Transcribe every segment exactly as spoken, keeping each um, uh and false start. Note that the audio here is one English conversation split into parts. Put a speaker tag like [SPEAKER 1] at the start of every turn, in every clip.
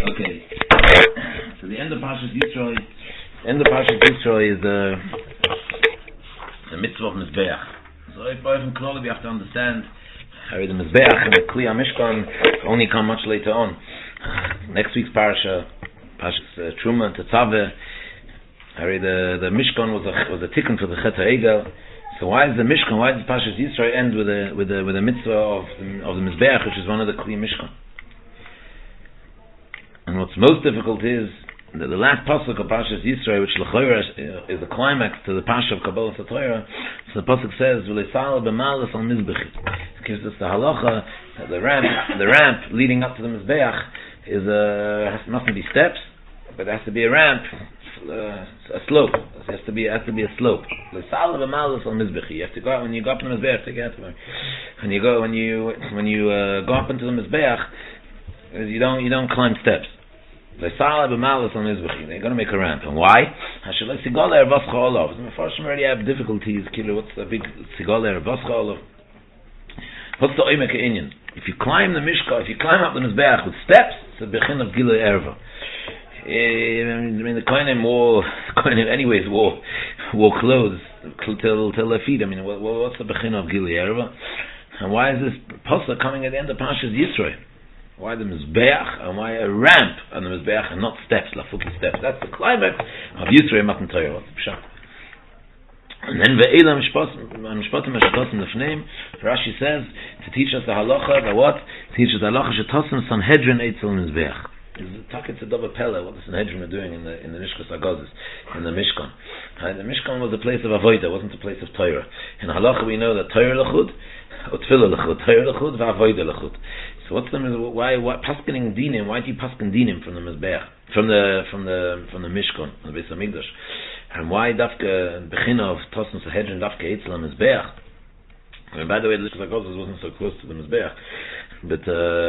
[SPEAKER 1] Okay. So the end of Parshas Yisro, end of Parshas Yisro is the the mitzvah of Mizbeach. So if boy from Knowledge, we have to understand how the Mizbeach and the Kli HaMishkan only come much later on. Next week's Parsha, Parshas uh, Truma and Tetzaveh, the the Mishkan was a was a tikkun for the Chet HaEgel. So why is the Mishkan? Why does Parshas Yisro end with a with a with a mitzvah of of the Mizbeach, which is one of the Kli Mishkan? And what's most difficult is that the last pasuk of Parshas Yisro, which l'chayra is the climax to the Parsha of Kabbalah Satorah, so the pasuk says, "V'leisal b'malas al mizbechi." It gives us the halacha that the ramp, the ramp leading up to the Mizbeach is a has, mustn't be steps, but it has to be a ramp, uh, a slope. It has to be it has to be a slope. L'leisal b'malas al mizbechi. You have to go out when you go up to the Mizbeach to get to it. When you go when you when you uh, go up into the Mizbeach, you don't you don't climb steps. They're going to make a ramp. And why? The Mepharshim already have difficulties. What's the big sigoler v'ascha? What's the oimek inyan? If you climb the Mishka, if you climb up the Mizbeach with steps, it's a bechin of Gilui Erva. I mean, the Kohanim wore, Kohanim anyways wore, wore clothes till till their feet. I mean, what's the bechin of Gilui Erva? And why is this pasuk coming at the end of Parshas Yisro? Why the Mizbeach and why a ramp on the Mizbeach and not steps, lafuki steps? That's the climax of Yisro Matan Torah. What's the pshat? And then ve'ela mishpatim mishpatim lefneim. Rashi says to teach us the halacha. The what? To teach us the halacha shetosim Sanhedrin eitzel Mizbeach. Is the taket to double pella what the Sanhedrin are doing in the in the Nishkas Agazis in the Mishkan. Uh, the Mishkan was a place of avodah, wasn't a place of Torah. In halacha we know that Torah lechud, utfilah lechud, Torah lechud, va'avodah lechud. So what's the why why paskening dinim? Why do you pasken dinim from the Mizbeach, from the from the from the Mishkan, from the Beis Hamikdash, and why dafka bechina of Tosn Sanhedrin dafka eitzel Mizbeach? And by the way, the Nishkas Agazis wasn't so close to the Mizbeach. But,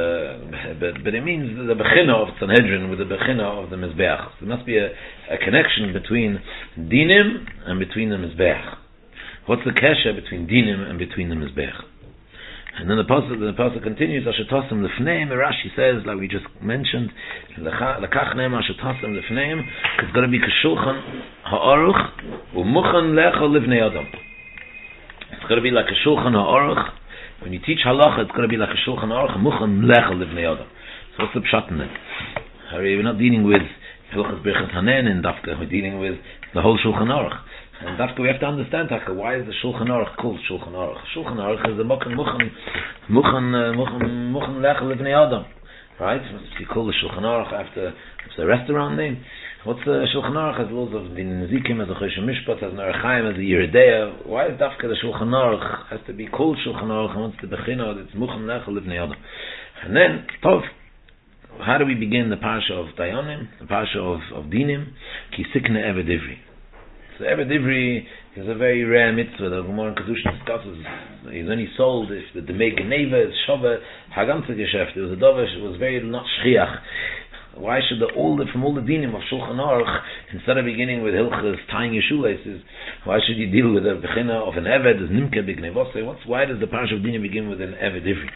[SPEAKER 1] uh, but but it means the bechina of Sanhedrin with the bechina of the Mizbeach. So there must be a, a connection between dinim and between the Mizbeach. What's the kesher between dinim and between the Mizbeach? And then the pasuk the pasuk continues. Ashetosim lefneim. Rashi says, like we just mentioned, lekach neim ashetosim lefneim. It's going to be kashulchan haaruch umuchan lechol livnei adam. It's going to be like a shulchan haaruch. When you teach halacha, it's going to be like a shulchan aruch muchan lechel livnei adam. So what's the pshat in it? We're not dealing with hilchas birchas hanen and dafka. We're dealing with the whole shulchan aruch. And dafka, we have to understand taka. Why is the shulchan aruch called shulchan aruch? Shulchan aruch is the muchan muchan muchan muchan muchan lechel livnei adam. Right? If you call the shulchan aruch after it's a restaurant name. What's the Shulchan Aruch has laws of Din Nezikim as a Choshen Mishpat as an Arachaim as a Yeridea? Why is Dafka the Shulchan Aruch has to be called Shulchan Aruch and wants to bechina it's Muchan Lechel Livnei Adam? And then Tov, how do we begin the Parsha of Dayanim, the Parsha of, of Dinim? Ki Sikne Eved Ivri. So Eved Ivri is a very rare mitzvah. The Gemara in Kedushin discusses. He's only sold if the Demei Geneva is Shove Haganze Geschäft. It was a dovish. It was very not shchiach. Why should the, all the, from all the dinim of Shulchan Aruch, instead of beginning with hilchas, tying your shoelaces, why should you deal with a bechina of an eved, as nimke b'gnevose? What's why does the parsha of dinim begin with an eved ivri?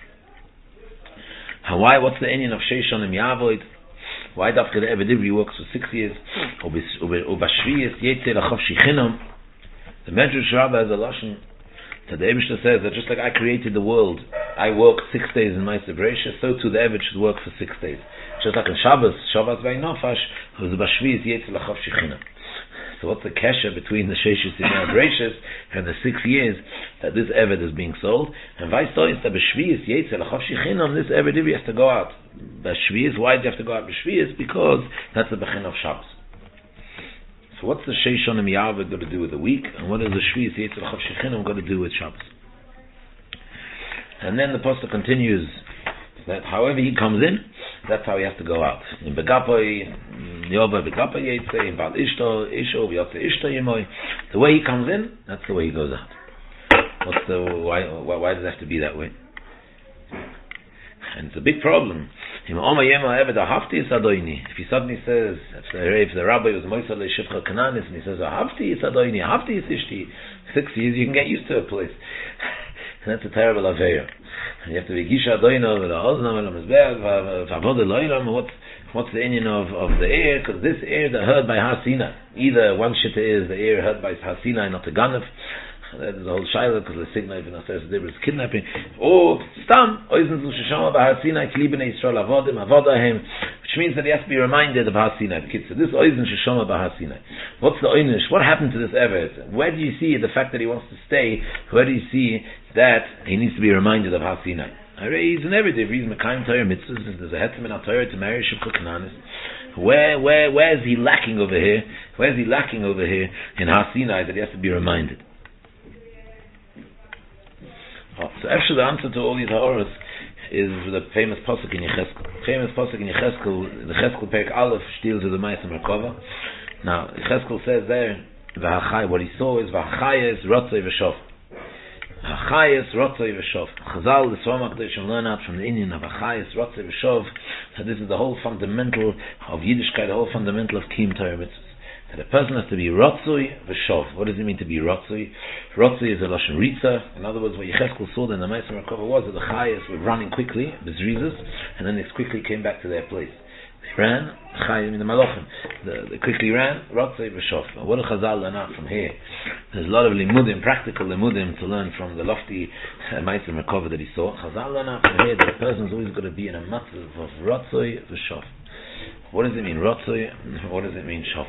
[SPEAKER 1] Why? What's the inyan of sheishonim yavoid? Why dafka the eved ivri works for six years? Ubashviyas yetzer achav shichinam. The Medrash Rabbah has a lashon that the Eibishter says that just like I created the world, I work six days in my Bereishis, so too the eved should work for six days. Just like in Shabbos, Shabbos by Nofash, was the Bashviz Yetzel Achav Shechina. So what's the kesher between the Sheishis in Bereishis and the six years that this Eved is being sold? And vice versa, the Bashviz Yetzel Achav Shechina, this Eved Ivri has to go out. Bashviz, why do you have to go out Bashviz? Because that's the Bechin of Shabbos. So what's the Sheishonim Yaved going to do with the week? And what is the Shviz Yetzel Achav Shechina going to do with Shabbos? And then the pasuk continues that however he comes in, that's how he has to go out. In Begapoy, Yoba Begapoy Yetze, in Bal Ishto, Isho, Vyotze Ishto Yemoy. The way he comes in, that's the way he goes out. What's the, why, why, why does it have to be that way? And it's a big problem. If he suddenly says, if the, if the rabbi was Moisal Shivcha Kananis, and he says, Ahavti is Adoini, Ahavti is Ishti, six years, you can get used to a place. And that's a terrible affair. And you have to be Gisha Adoino, with the Oznam, and the Mizbeach, Vavodah Loilam, what's What's the inyan of, of the air? Because this air that heard by Har Sinai, either one shitta is the air heard by Har Sinai, not the Ganef. There's a whole shaila because the signal even says there is kidnapping. Or stam oizen zu sheshama by Har Sinai klibnei Yisrael avodim avodahem, which means that he has to be reminded of Har Sinai. So this oizen sheshama by Har Sinai. What's the oynish? What happened to this Evet? Where do you see the fact that he wants to stay? Where do you see that he needs to be reminded of Har Sinai? He's in every day. He's Mekayim Torah mitzvahs. There's a hetem in our Torah to marry Shivcha Kananis. Where, where, where is he lacking over here? Where is he lacking over here in Har Sinai that he has to be reminded? Oh, so actually, the answer to all these ha'oros is the famous pasuk in Yecheskel. Famous pasuk in Yecheskel, the Yecheskel Perek Aleph deals with the Ma'aseh Merkava. Now, Yecheskel says there, V'hachai, what he saw is V'hachayes Rotzei V'shof. Achayes Rotzei V'shov. Chazal, the Swarm HaKadoshim learn out from the Indian of Achayes Rotzei V'shov. So this is the whole fundamental of Yiddishkeit, the whole fundamental of Kiyum Torah mitzvahs. That a person has to be Rotzei V'shov. What does it mean to be Rotzei? Rotzei is a Lashon Ritza. In other words, what Yecheskel saw in the Ma'aseh Merkava was that the Chayes were running quickly, Bezrizas, and then they quickly came back to their place. They ran, Chayim in the Malachim. They quickly ran, Rotzei V'shov. What do Chazal learn out from here? There's a lot of limudim, practical limudim to learn from the lofty uh, Ma'aseh Merkava that he saw. Chazal learn out from here that a person's always got to be in a matzav of Rotzei V'shov. What does it mean, Rotzei? What does it mean, Shov?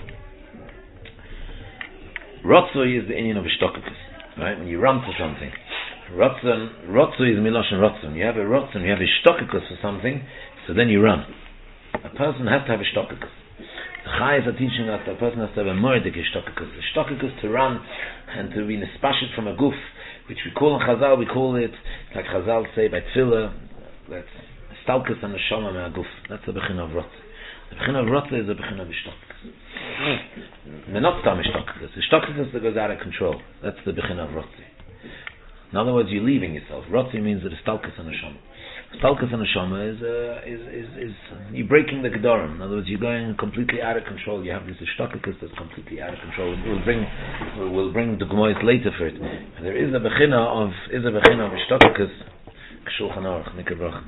[SPEAKER 1] Rotzei is the inyan of Ishtokakus, right? When you run to something. Rotzei, Rotzei is Miloshen Rotzei. You have a Rotzei, you have Ishtokakus for something, so then you run. A person has to have Ishtokakus. The Chayes are teaching us that a person has to have a Mordik Ishtokakus. Ishtokakus to run and to be nispashit from a guf, which we call in Chazal, we call it, like Chazal say by Tfilah, that's Stalkus and Neshama me guf. That's the Bechin of Rotzei. The Bechin of Rotzei is the Bechin of Ishtokakus. Not Stam Ishtokakus. Ishtokakus that goes out of control. That's the Bechin of Rotzei. In other words, you're leaving yourself. Rotzei means that it's Stalkus and Neshama. Stalkus and Neshama is, uh, is, is, is, you're breaking the Gedorim. In other words, you're going completely out of control. You have this Ishtokakus that's completely out of control. We'll bring, we'll bring the Gemois later for it. But there is a Bechina of, is a Bechina of Ishtokakus. K'shulchan Aruch, Nikah Bracha.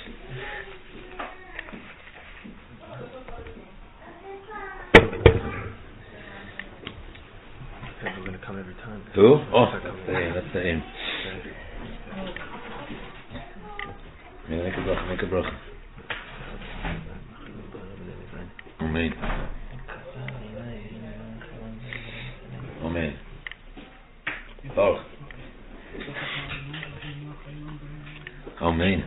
[SPEAKER 2] We're going to come every time.
[SPEAKER 1] Who? Oh, that's the aim. That's the aim. Make a bracha, make a bracha. Amen. Amen. Baruch. Amen.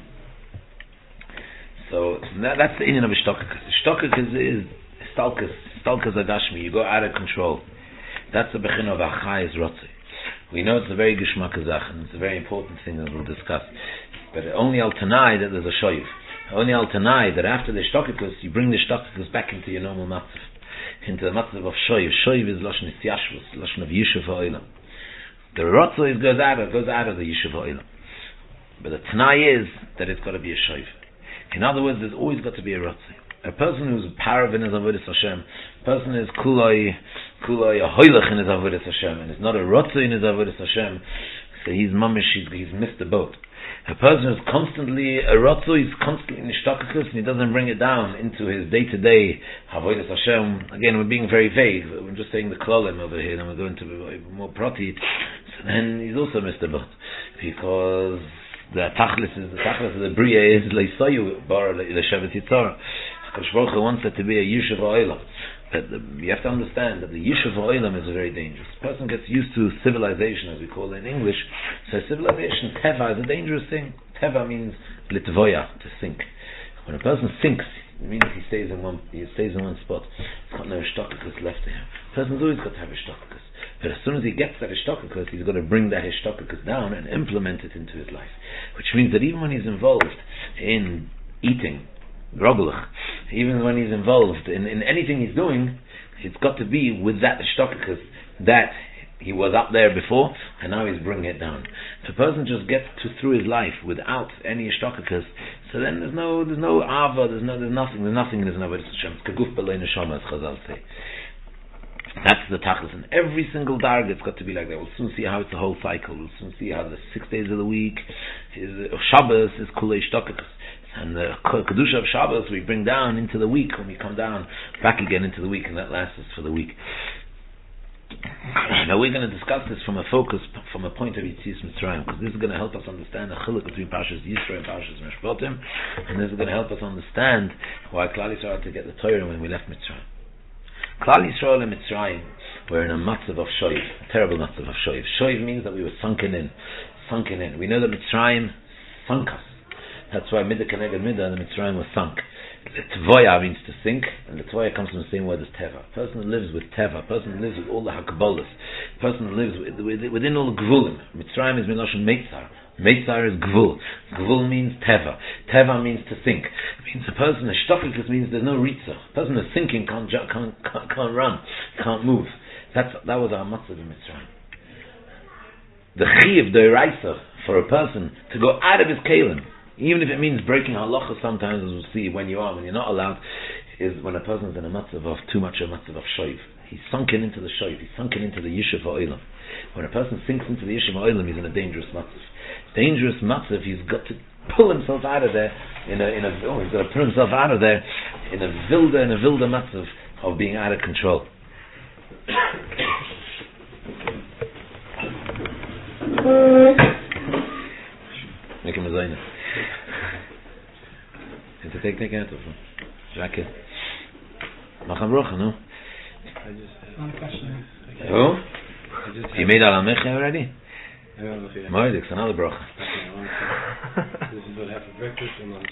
[SPEAKER 1] So that, that's the inyan of Ishtokakus. Ishtokakus is Stalkus. Stalkus Agashmi. You go out of control. That's the Bechin of Achayes Rotzei. We know it's a very Geshmak Azach, and it's a very important thing that we'll discuss. But only al Tanai that there's a shoyv. Only al Tanai that after the Ishtokakus, you bring the Ishtokakus back into your normal matzav. Into the matzav of shoyv. Shoyv is Lashon Isyashvus, Lashon of Yishuv Ha'olam. The Rotzei goes out, it goes out of the Yishuv Ha'olam. But the Tanai is that it's got to be a shoyv. In other words, there's always got to be a Rotzei. A person who's parav in his avodas Hashem, a person is kuloi, kuloi a hoylech in his avodas Hashem, and it's not a rotzei in his avodas Hashem, so he's mamish, he's, he's missed the boat. A person who's constantly a rotzei, he's constantly in ishtakus, and he doesn't bring it down into his day-to-day avodas Hashem. Again, we're being very vague. We're just saying the klolim over here, and we're going to be more prati. So then he's also missed the boat, because the tachlis is the tachlis of the bria is leisayu bar le'shevet yitzara. Kosh Baruch Hu wants it to be a Yishuv Ha'olam. But the, you have to understand that the Yishuv Ha'olam is very dangerous. A person gets used to civilization, as we call it in English. So civilization, Teva, is a dangerous thing. Teva means litvoya, to sink. When a person sinks, it means he stays in one, he stays in one spot. He's got no ishtokakus left to him. A person's always got to have ishtokakus. But as soon as he gets that ishtokakus, he's got to bring that ishtokakus down and implement it into his life. Which means that even when he's involved in eating, Groglach, even when he's involved in, in anything he's doing, it's got to be with that ishtokakus that he was up there before, and now he's bringing it down. If a person just gets to, through his life without any ishtokakus, so then there's no there's no ava, there's no there's nothing, there's nothing in his avodas Hashem. It's kaguf b'lei neshama, as Chazal say. That's the tachlis, and every single darg it's got to be like that. We'll soon see how it's a whole cycle. We'll soon see how the six days of the week is Shabbos is kulei ishtokakus. And the Kedusha of Shabbos we bring down into the week when we come down back again into the week, and that lasts us for the week. Now we're going to discuss this from a focus, from a point of Yetzias Mitzrayim, because this is going to help us understand the chiluk between Parshas Yisro and Parshas Mishpatim, and this is going to help us understand why Klal Yisrael had to get the Torah when we left Mitzrayim. Klal Yisrael and Mitzrayim were in a matzav of shoiv, a terrible matzav of shoiv. Shoiv means that we were sunken in, sunken in. We know that Mitzrayim sunk us. That's why Midah Keneged Midah, the Mitzrayim was sunk. The Tvoya means to sink, and the Tvoya comes from the same word as Teva. A person who lives with Teva, a person who lives with all the Hakbalas, a person who lives with, with, within all the Gvulim. Mitzrayim is Miloshon Meitzar. Meitzar is Gvul. Gvul means Teva. Teva means to sink. It means a person, a Shtokikus means there's no Ritza. A person who's sinking can't, can't, can't, can't run, can't move. That's, that was our Matzah in Mitzrayim. The Chiv, the Eraisa, for a person to go out of his Kalim, even if it means breaking halacha sometimes, as we'll see, when you are, when you're not allowed, is when a person's in a matzav of too much a matzav of shoiv. He's sunken into the shoiv, he's sunken into the yishuv ha'olam. When a person sinks into the yishuv ha'olam, he's in a dangerous matzav. Dangerous matzav, he's got to pull himself out of there, in a, in a, oh, he's got to pull himself out of there, in a vilda, in a vilda matzav of being out of control. Make him a zaina. To take take out of him. Jacket. Macham Rocha, no?
[SPEAKER 2] I just one question.
[SPEAKER 1] Oh? You made Al Amecha already?
[SPEAKER 2] I don't know if you have.
[SPEAKER 1] Moed, it's another bracha.
[SPEAKER 2] This is what I have for breakfast or lunch.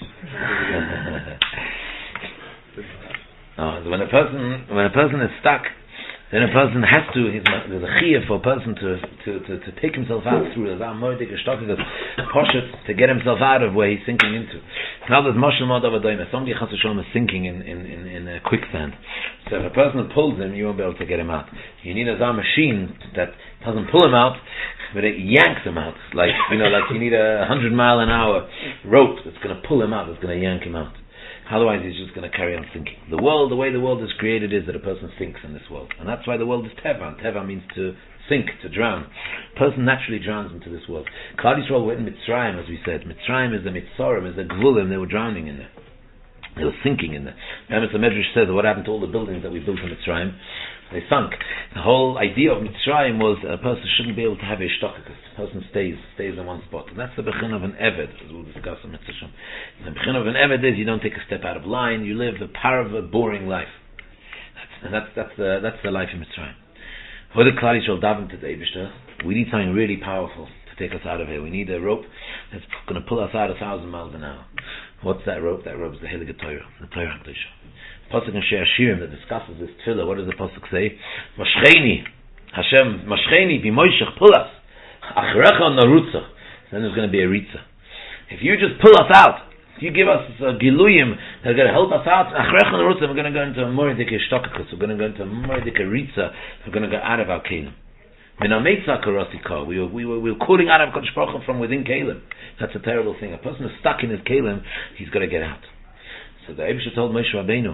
[SPEAKER 1] No, when a person when a person is stuck, then a person has to, there's a chiyah for a person to, to, to, to take himself out through the Moedik, a Shtokikus, Poshet, to get himself out of where he's sinking into. Now there's Moshel Modav Adoyim, somebody Chas V'Sholom is sinking in, in, in, in a quicksand. So if a person pulls him, you won't be able to get him out. You need a Zah machine that doesn't pull him out, but it yanks him out. Like, you know, like you need a hundred mile an hour rope that's going to pull him out, that's going to yank him out. Otherwise he's just going to carry on sinking. The world, the way the world is created is that a person sinks in this world. And that's why the world is Teva. And Teva means to sink, to drown. A person naturally drowns into this world. Klal Yisrael were in Mitzrayim, as we said. Mitzrayim is the Mitzorim, is the Gvulim. They were drowning in there. They were sinking in there. Remember, the Medrash says, what happened to all the buildings that we built in Mitzrayim? They sunk. The whole idea of Mitzrayim was that a person shouldn't be able to have a shtokikus. A person stays, stays in one spot. And that's the bechin of an eved, as we'll discuss in Mitzrayim. The bechin of an eved is you don't take a step out of line, you live the power of a boring life. That's, and that's, that's, the, that's the life in Mitzrayim. For the Klal Yisrael daven to the Eibishter, we need something really powerful to take us out of here. We need a rope that's going to pull us out a thousand miles an hour. What's that rope? That rope is the Heilige Torah, the Torah HaKadosh. Pasuk in Shir Hashirim that discusses this tefillah. What does the pasuk say? Mashcheni, Hashem, Mashcheni, b'moishech, pull us. Achrecha narutza. Then there's going to be a ritza. If you just pull us out, if you give us a giluyim that are going to help us out, achrecha narutza, we're going to go into a moedik shtokikus. We're going to go into a moedik ritza. We're going to go out of our kelim. We were, we were, we were calling out of Kodesh Baruch Hu from within Kalim. That's a terrible thing. A person is stuck in his Kalim, he's got to get out. So the Eibusha told Moshe Rabbeinu,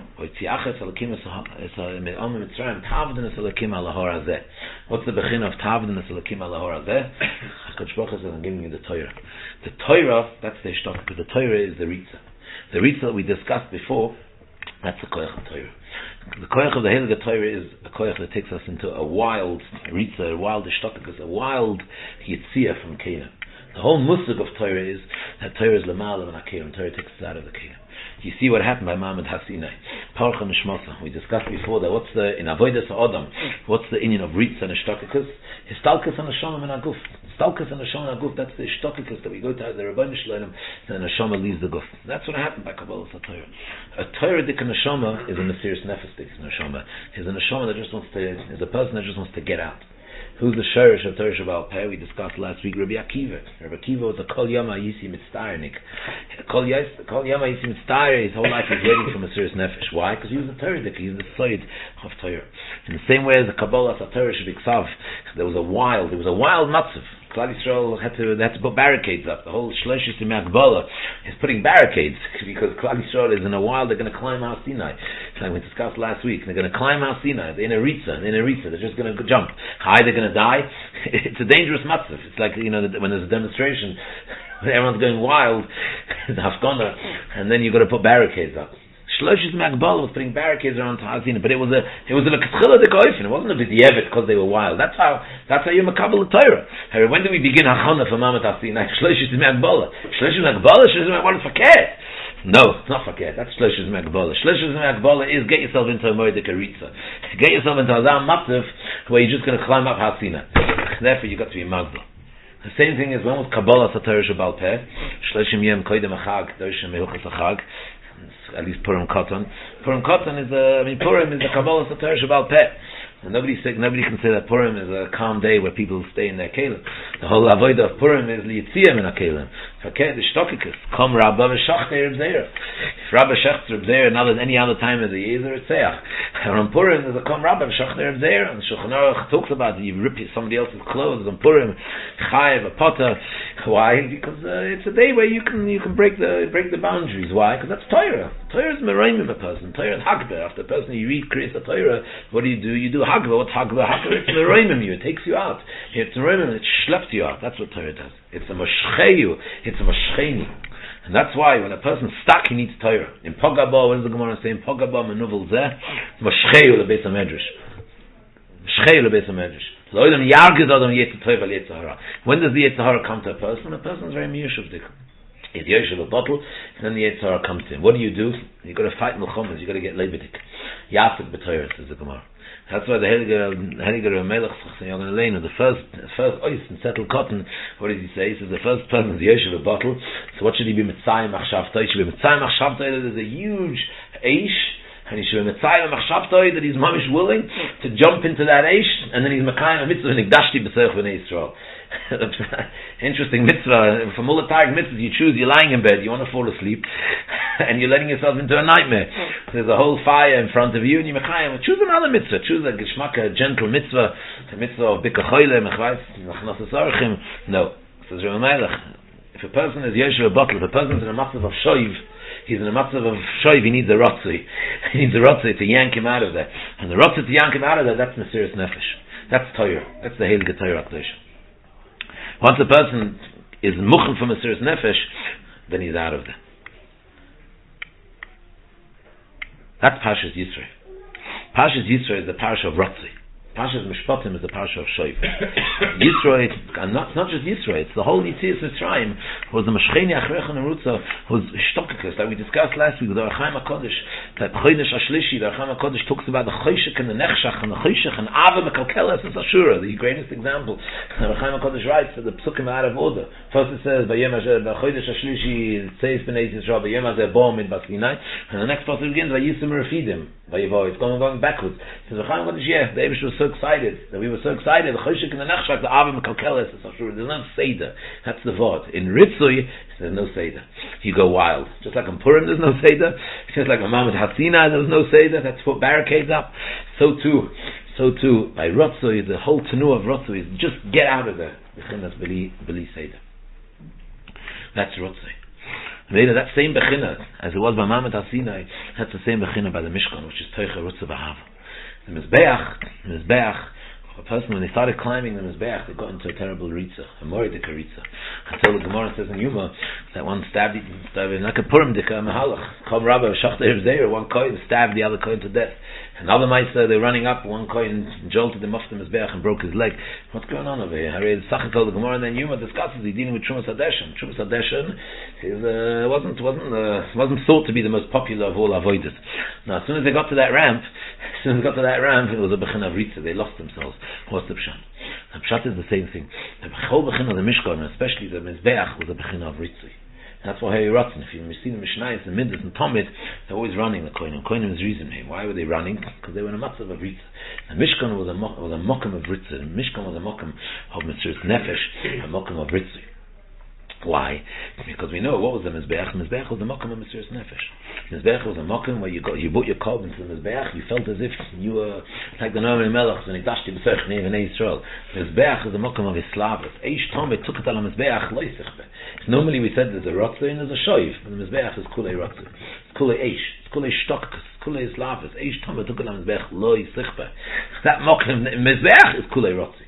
[SPEAKER 1] what's the bechin of Tavdin es Elokim al Lahor Hazeh? Kodesh Baruch Hu says, I'm giving you the Torah. The Torah, that's the Shtok, but the Torah is the Ritza. The Ritza that we discussed before, that's the Koyach of Torah. The koyach of the Heilige Torah is a koyach that takes us into a wild ritza, a wild ishtotikus, a wild yitzia from Kelim. The whole musig of Torah is that Torah is lemala and akelim. Torah takes us out of the Kelim. You see what happened by Ma'amad Hasinai. Paruch Nishmasa. We discussed before that what's the, in Avodas Adam, what's the inyan of ritza and ishtotikus? Histalkus and Neshama and Aguf. Histalkus and Neshama and Aguf, that's the ishtotikus that we go to the Rabbeinu Shloim, then Neshama leaves the Guf. That's what happened by Kabbalah Torah. A Torah dik Neshama is a mysterious nefesh dik Neshama. Is a Neshama that just wants to, is a person that just wants to get out. Who's the sherish of Torah Shabbat Peh? We discussed last week, Rabbi Akiva. Rabbi Akiva was a Kol Yama Yisi Mitztayernik. Kol Yama Yisi Mitztayer, his whole life he's waiting for Mesiris Nefesh. Why? Because he was a Torah dik, he was the side of Torah. In the same way as the Kabbalah Torah Shabbat, there was a wild, there was a wild matzav. Klal Yisrael had to, they had to put barricades up. The whole Shleshis in Makbala is putting barricades because Klal Yisrael is in a while they're going to climb Har Sinai. It's like we discussed last week. They're going to climb Har Sinai. They're in a ritza. They're in a ritza. They're just going to jump. High, they're going to die. It's a dangerous matzav. It's like, you know, when there's a demonstration when everyone's going wild, the hafgana, and then you've got to put barricades up. Shloshis Magbala was putting barricades around Tahasina, but it was a it was a L'Katchila de Goyfen. It wasn't a B'di'evet because they were wild. That's how that's how you makabel the Torah. When do we begin Hachana for Mamat Hasina? Shloshis Magbala. Shloshis Magbala. Shloshis Magbala is Faket. No, it's not Faket. That's Shloshis Magbala. Shloshis Magbala is get yourself into a Moed Karitza. Get yourself into a Zam Matzav where you're just going to climb up Hasina. Therefore, you got to be Magbal. The same thing is when was Kabbalah Satorah Shabal Peh. Shloshim Yem Koydem Achag. Doshim Mehuchas Achag. At least Purim Katan. Purim Katan is a, I mean, Purim is a Kabbalah Satorah Shabal Peh. And nobody say, nobody can say that Purim is a calm day where people stay in their kelim. The whole avodah of Purim is liyitziyah min ha-kelim. Faket the shtokikus. Kom Rabba v'shachter Reb Zeir. If Rabba shachter Reb Zeir, not at any other time of the year, it's Ritzeach. And on Purim there's a Kom Rabba v'shachter Reb Zeir. And Shulchan Aruch talks about it. You rip somebody else's clothes on Purim. Chayev, a potter. Why? Because uh, it's a day where you can you can break the break the boundaries. Why? Because that's Torah. Torah is meraim of a person. Torah is Hagba. After a person you read Kriyas Torah, what do you do? You do Hagba. What's Hagba? Hagba, it's meraim you. It takes you out. It's meraim, it schleps you out. That's what Torah does. It's a moshcheyu. It's a moshcheni. And that's why when a person's stuck, he needs Torah. In Pogaba, what does the Gemara say? In Pogaba, menuvel zeh, moshcheyu lebeis hamedrash. Moshcheyu lebeis hamedrash. When does the Yetzer Hara come to a person? A person's very miyushavdik. He's yoshev a bottle, and then the Yetzer Hara comes to him. What do you do? You got to fight milchumas. You got to get lebedik. Yafik b'Torah, says the Gemara. That's why the Heliger Melech the first first ois in settled cotton. What does he say? He says the first person is yoshev a bottle. So what should he be mitzayim achshavtoi? He should be mitzayim achshavtoi. There's a huge eish. And he should be mitzayim machshavtoi that he's mamish willing to jump into that eish, and then he's makayim a mitzvah and ikdashti b'seich v'nei Yisrael. Interesting mitzvah. For mulatag mitzvahs, you choose. You're lying in bed, you want to fall asleep, and you're letting yourself into a nightmare. There's a whole fire in front of you, and you're makayim. Choose another mitzvah. Choose a geshmaka, a gentle mitzvah, a mitzvah of bikachoyle, mechvais, machnas asarchim. No, says Reb Melech. If a person is yoshev a bottle, if a person is in a matzav of shoiv, he's in a matzav of shoiv, he needs a rotzui. He needs a rotzui to yank him out of there. And the rotzui to yank him out of there, that's Mesiras Nefesh. That's Torah. That's the Heilige Torah Akdosh. Once a person is muchen from Mesiras Nefesh, then he's out of there. That's Parshas Yisro. Parshas Yisro is the Parsha of rotzui. Parshas Mishpatim is the Parsha of Shoiv. Yisro, and not, not just Yisro, it's the whole Yitzias Mitzrayim, was the Mashcheni Achrecha Nerutza, was Shtokikus, like we discussed last week with the Archaim HaKodesh, that Chodesh HaShlishi, the Archaim HaKodesh talks about the Choshek and the Nechshach, and the Choshek and Ava Mekalkeles and Ashura, the greatest example. The Archaim HaKodesh writes that the Psukim are out of order. First it says, Vayem Chodesh HaShlishi, it says B'nei Yisrael, Vayem Hazeh Bo Mid Basinai, and the next part begins, Vayisim Refidim, Vayivo, it's going, going backwards. It says, Archaim HaKodesh, yeah, the Eibush was so excited, that we were so excited, the Choshek and the Nechshach, the Ava Mekalkeles, there's no Seder. That's the Vod. In Ritzui, there's no Seder. You go wild. Just like in Purim, there's no Seder. Just like in Mamat Hasina, there's no Seder. That's put barricades up. So too, so too, by Ritzui, the whole Tanu of Ritzui is just get out of there. That's Beli Seder. That's Ritzui. Maybe that same Bechina, as it was by Mamat Hasina, that's the same Bechina by the Mishkan, which is Teicha Ritzui B'Hav. The Mizbeach, Mizbeach, a person, when they started climbing the Mizbeach, they got into a terrible ritza, a moridika ritza. Until the Gemara says in Yuma, that one stabbed, stabbed like a Purim dika, a mahalach. Chom Rabba, Shachter Zeir, one coin stabbed the other coin to death. Another Maisa, they're running up, one coin jolted him off the Mizbeach and broke his leg. What's going on over here? I read Sachakol, the Gemara, and then Yuma discusses, he's dealing with Trumas Hadeshan. Trumas Hadeshan is, uh, wasn't, wasn't, uh, wasn't thought to be the most popular of all avoiders. Now, as soon as they got to that ramp, as soon as they got to that ramp, it was a Bechina of Ritza, they lost themselves. What's the Pshat? The Pshat is the same thing. The whole Bechina of the Mishkan, especially the Mizbeach, was a Bechina of Ritzi. That's why Harry Rotzen, if you see the Mishnayos, the Midas and Tomit, they're always running the Koinim. Koinim is reason here. Why were they running? Because they were in a matzav of Ritza. The Mishkan was a, was a mokum of Ritza. The Mishkan was a mokum of Mesiras Nefesh, a mokum of Ritzi. Why? Because we know what was the Mizbeach. The Mizbeach was the mokum of Mesiras Nefesh. The Mizbeach was a mokum where you got, you brought your korban to the Mizbeach, you felt as if you were like the Noam Melech, and Ikdashti B'Seich V'nei Yisrael. The Mizbeach was the mokum of Islavus. Eish Tomit took it on the Mizbeach, lo yisichbe. Normally we said there's a Rotzei and there's a Shoiv, but the Mizbeach is Kulei Rotzei. It's Kulei Eish. It's Kulei Shtokkus. It's Kulei Islavus. Eish Tomit took it on the Mizbeach, lo yisichbe. That mokum, Mizbeach is Kulei Rotzei.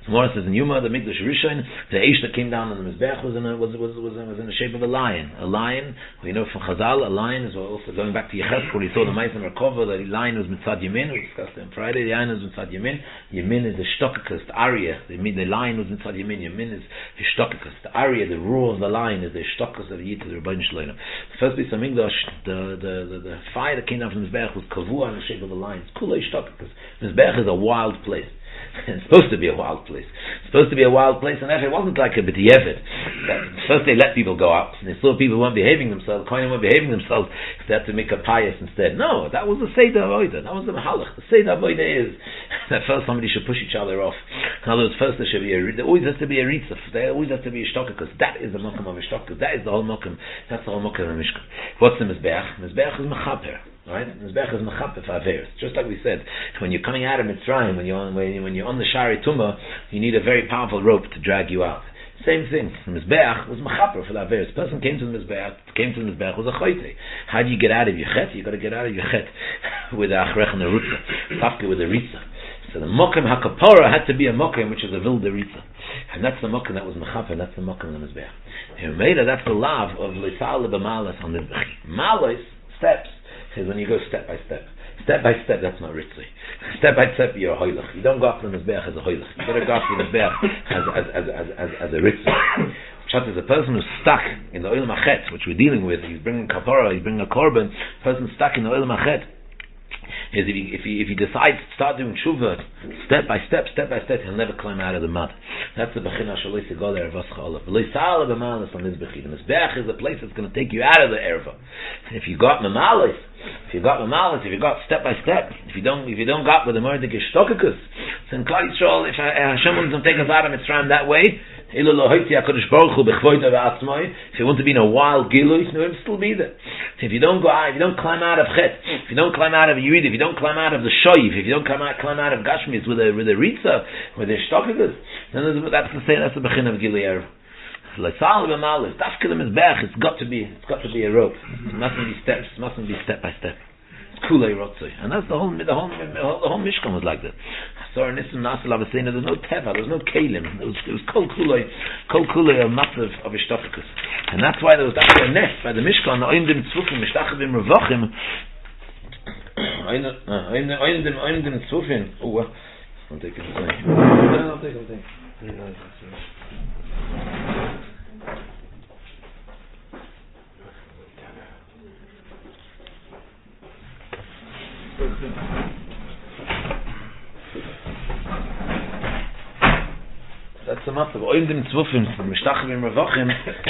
[SPEAKER 1] Gemara says in Yuma, the Mikdash Rishon, the Eish that came down on the Mizbech was in a, was, was, was, was in the shape of a lion. A lion, we know from Chazal, a lion is also going back to Yechezkel, where he saw the Ma'aser Merkava, that the lion was Mitzad Yemin, we discussed it on Friday, the lion was Mitzad Yemin, Yemin is the Shtokakas, the Arya, the, the lion was Mitzad Yemin, Yemin is the Shtokakas, the Arya, the roar of the lion is the Shtokakas of Yitz, the Rebbeinu Shloim. The first piece of Mikdash, the, the, the, the fire that came down from the Mizbech was Kavua in the shape of a lion. It's Kulei Shtokakas. Mizbech is a wild place. It's supposed to be a wild place. It's supposed to be a wild place, and actually it wasn't like a b'diavad. First they let people go out, and they saw people weren't behaving themselves, Kohanim weren't behaving themselves, so they had to make a pious instead. No, that was the Seder Avodah. That was the Mahalach. The Seder Avodah is that first somebody should push each other off. In other words, first there should be a, there always has to be a ritzah. There always has to be a shtokakus. That is the mokum of a shtokakus. That is the whole mokum. That's the whole mokum of a mishkan. What's the mizbeach? Mizbeach is mechaper. Right? Mizbech is mechaper for averos. Just like we said, when you're coming out of Mitzrayim, when you're on, when, when you're on the Shari Tumah, you need a very powerful rope to drag you out. Same thing. Mizbech was mechaper for the averos. The person came to the Mizbech, came to the Mizbech was a choyte. How do you get out of your chet? You got to get out of your chet with a achrech and a rutza, tafke with a ritza. So the mokum hakapora had to be a mokum which is a vilda ritza, and that's the mokum that was mechaper. That's the mokum of the Mizbech. Meda, that's the lav of lisal b'malas on Mizbech. Malas steps. Is when you go step by step. Step by step, that's not ritzli. Step by step, you're a hoylach. You don't go after the Mizbeach as a hoylach. You better go after the Mizbeach as, as, as, as, as, as a ritzli. Pshat is a person who's stuck in the oil machet, which we're dealing with. He's bringing kapara, he's bringing a korban. A person stuck in the oil machet. Is if he, if he if he decides to start doing tshuva step by step, step by step, he'll never climb out of the mud. That's the bechina shaloi segol ervascha olav. V'loisal b'malas on this bechina. The mizbeach is the place that's going to take you out of the erva. If you got mamalis, if you got mamalis, if you got step by step, if you don't if you don't got with the murder geshtokakus, then Klal Yisrael, if Hashem wants to take us out of Mitzrayim that way, if you want to be in a wild gilui, you will still be there. If you don't go out, if you don't climb out of chet, if you don't climb out of Yerid, if you don't climb out of the shoiv, if you don't climb out, climb out of Gashmis with a with a ritza, with a shtokakus, then that's the same. That's the bechin of gilui erva. L'sal b'malif, dafke the mizbech. It's got to be. It's got to be a rope. It mustn't be steps. It mustn't be step by step. Kulei rotzoi, and that's the whole the whole the whole Mishkan was like that. So in Nisim Nasel Avasena, there's no teva, there's no kalim. It was it was kol kulei, kol kulei a massive of ishtachakus, and that's why there was actually a nest by the Mishkan. Oindim tzvufim mishtachavim revachim. Oindim oindim oindim tzvufim. Oh, I'll take it. I'll take it. I'll take it. That's the matter. Oindim tzvufim, mishtachavim revachim.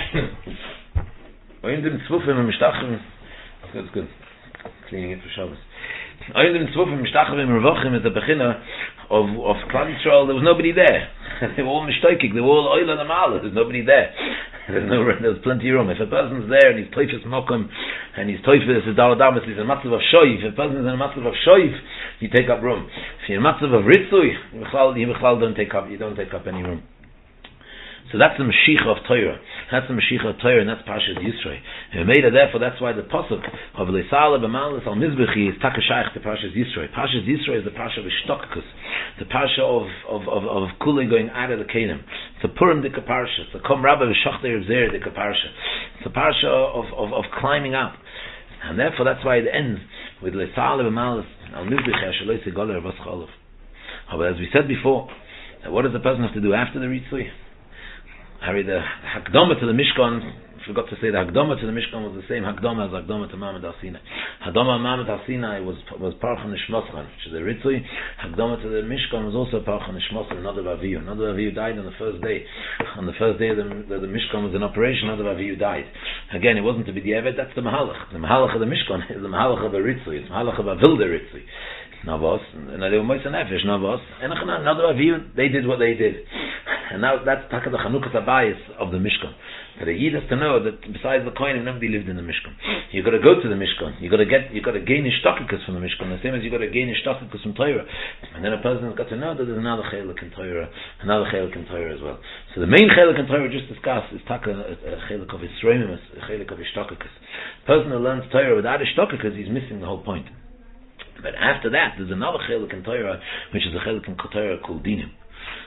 [SPEAKER 1] Oindim tzvufim, mishtachavim. That's good. Cleaning it for Shabbos. Oindim tzvufim, mishtachavim revachim is the bechina of of Klal Yisrael. There was nobody there. They were all mishtoikik. They were all oil and amal. There's nobody there. There's no. There's plenty of room. If a person's there and he's toifus mokum and he's toifus is daladamas, he's a matzav of shoiv. If a person is in a matzav of shoiv, you take up room. If you're in a matzav of ritzui, you don't take up. You don't take up any room. So that's the Mashiach of Torah. That's the Mashiach of Torah, and that's Parshas Yisro. And made it therefore, that's why the pasuk of Leisala b'malas al mizbechi is takashayich to Parshas Yisro. Parshas Yisro is the parsha of Ishtokakus, the parsha of of of, of Kulei going out of the Kelim. It's a Purim dika parsha. It's a Kom Rabba v'Shachter Zer dika parsha. It's a parsha of, of of climbing up, and therefore that's why it ends with Leisala b'malas al mizbechi ashalei segoler v'scholav. But as we said before, what does the person have to do after the Ritzui? Harry, the Hakdama to the Mishkan, forgot to say the Hakdama to the Mishkan was the same Hakdama as Hakdama to Mamad Al-Sinai. Hakdama Mamad Al-Sinai was was Parcha Nishmosran, which is a Ritzui. Hakdama to the Mishkan was also Parcha Nishmosran, Nadav Avihu. Nadav Avihu died on the first day. On the first day the, the, the Mishkan was in operation, Nadav Avihu died. Again, it wasn't to be the Evet, that's the Mahalach. The Mahalach of the Mishkan is the Mahalach of a Ritzui. It's the Mahalach of a Vilda Ritzui. Navos, and they were Moisa Nefesh, Navos, and Nadav Avihu, they did what they did. And now that's Taka the Chanukah Tabayis of the Mishkan. But the Yid has to know that besides the Kohen, nobody lived in the Mishkan. You got to go to the Mishkan. You got to get, you got to gain ishtakikus from the Mishkan. The same as you got to gain ishtakikus from Torah. And then a person has got to know that there's another chelik in Torah, another chelik in Torah as well. So the main chelik in Torah we just discussed is Taka a chelik of Yisroim, a chelik of ishtakikus. The person who learns Torah without ishtakikus, he's missing the whole point. But after that, there's another chelik in Torah, which is a chelik in Torah called dinim.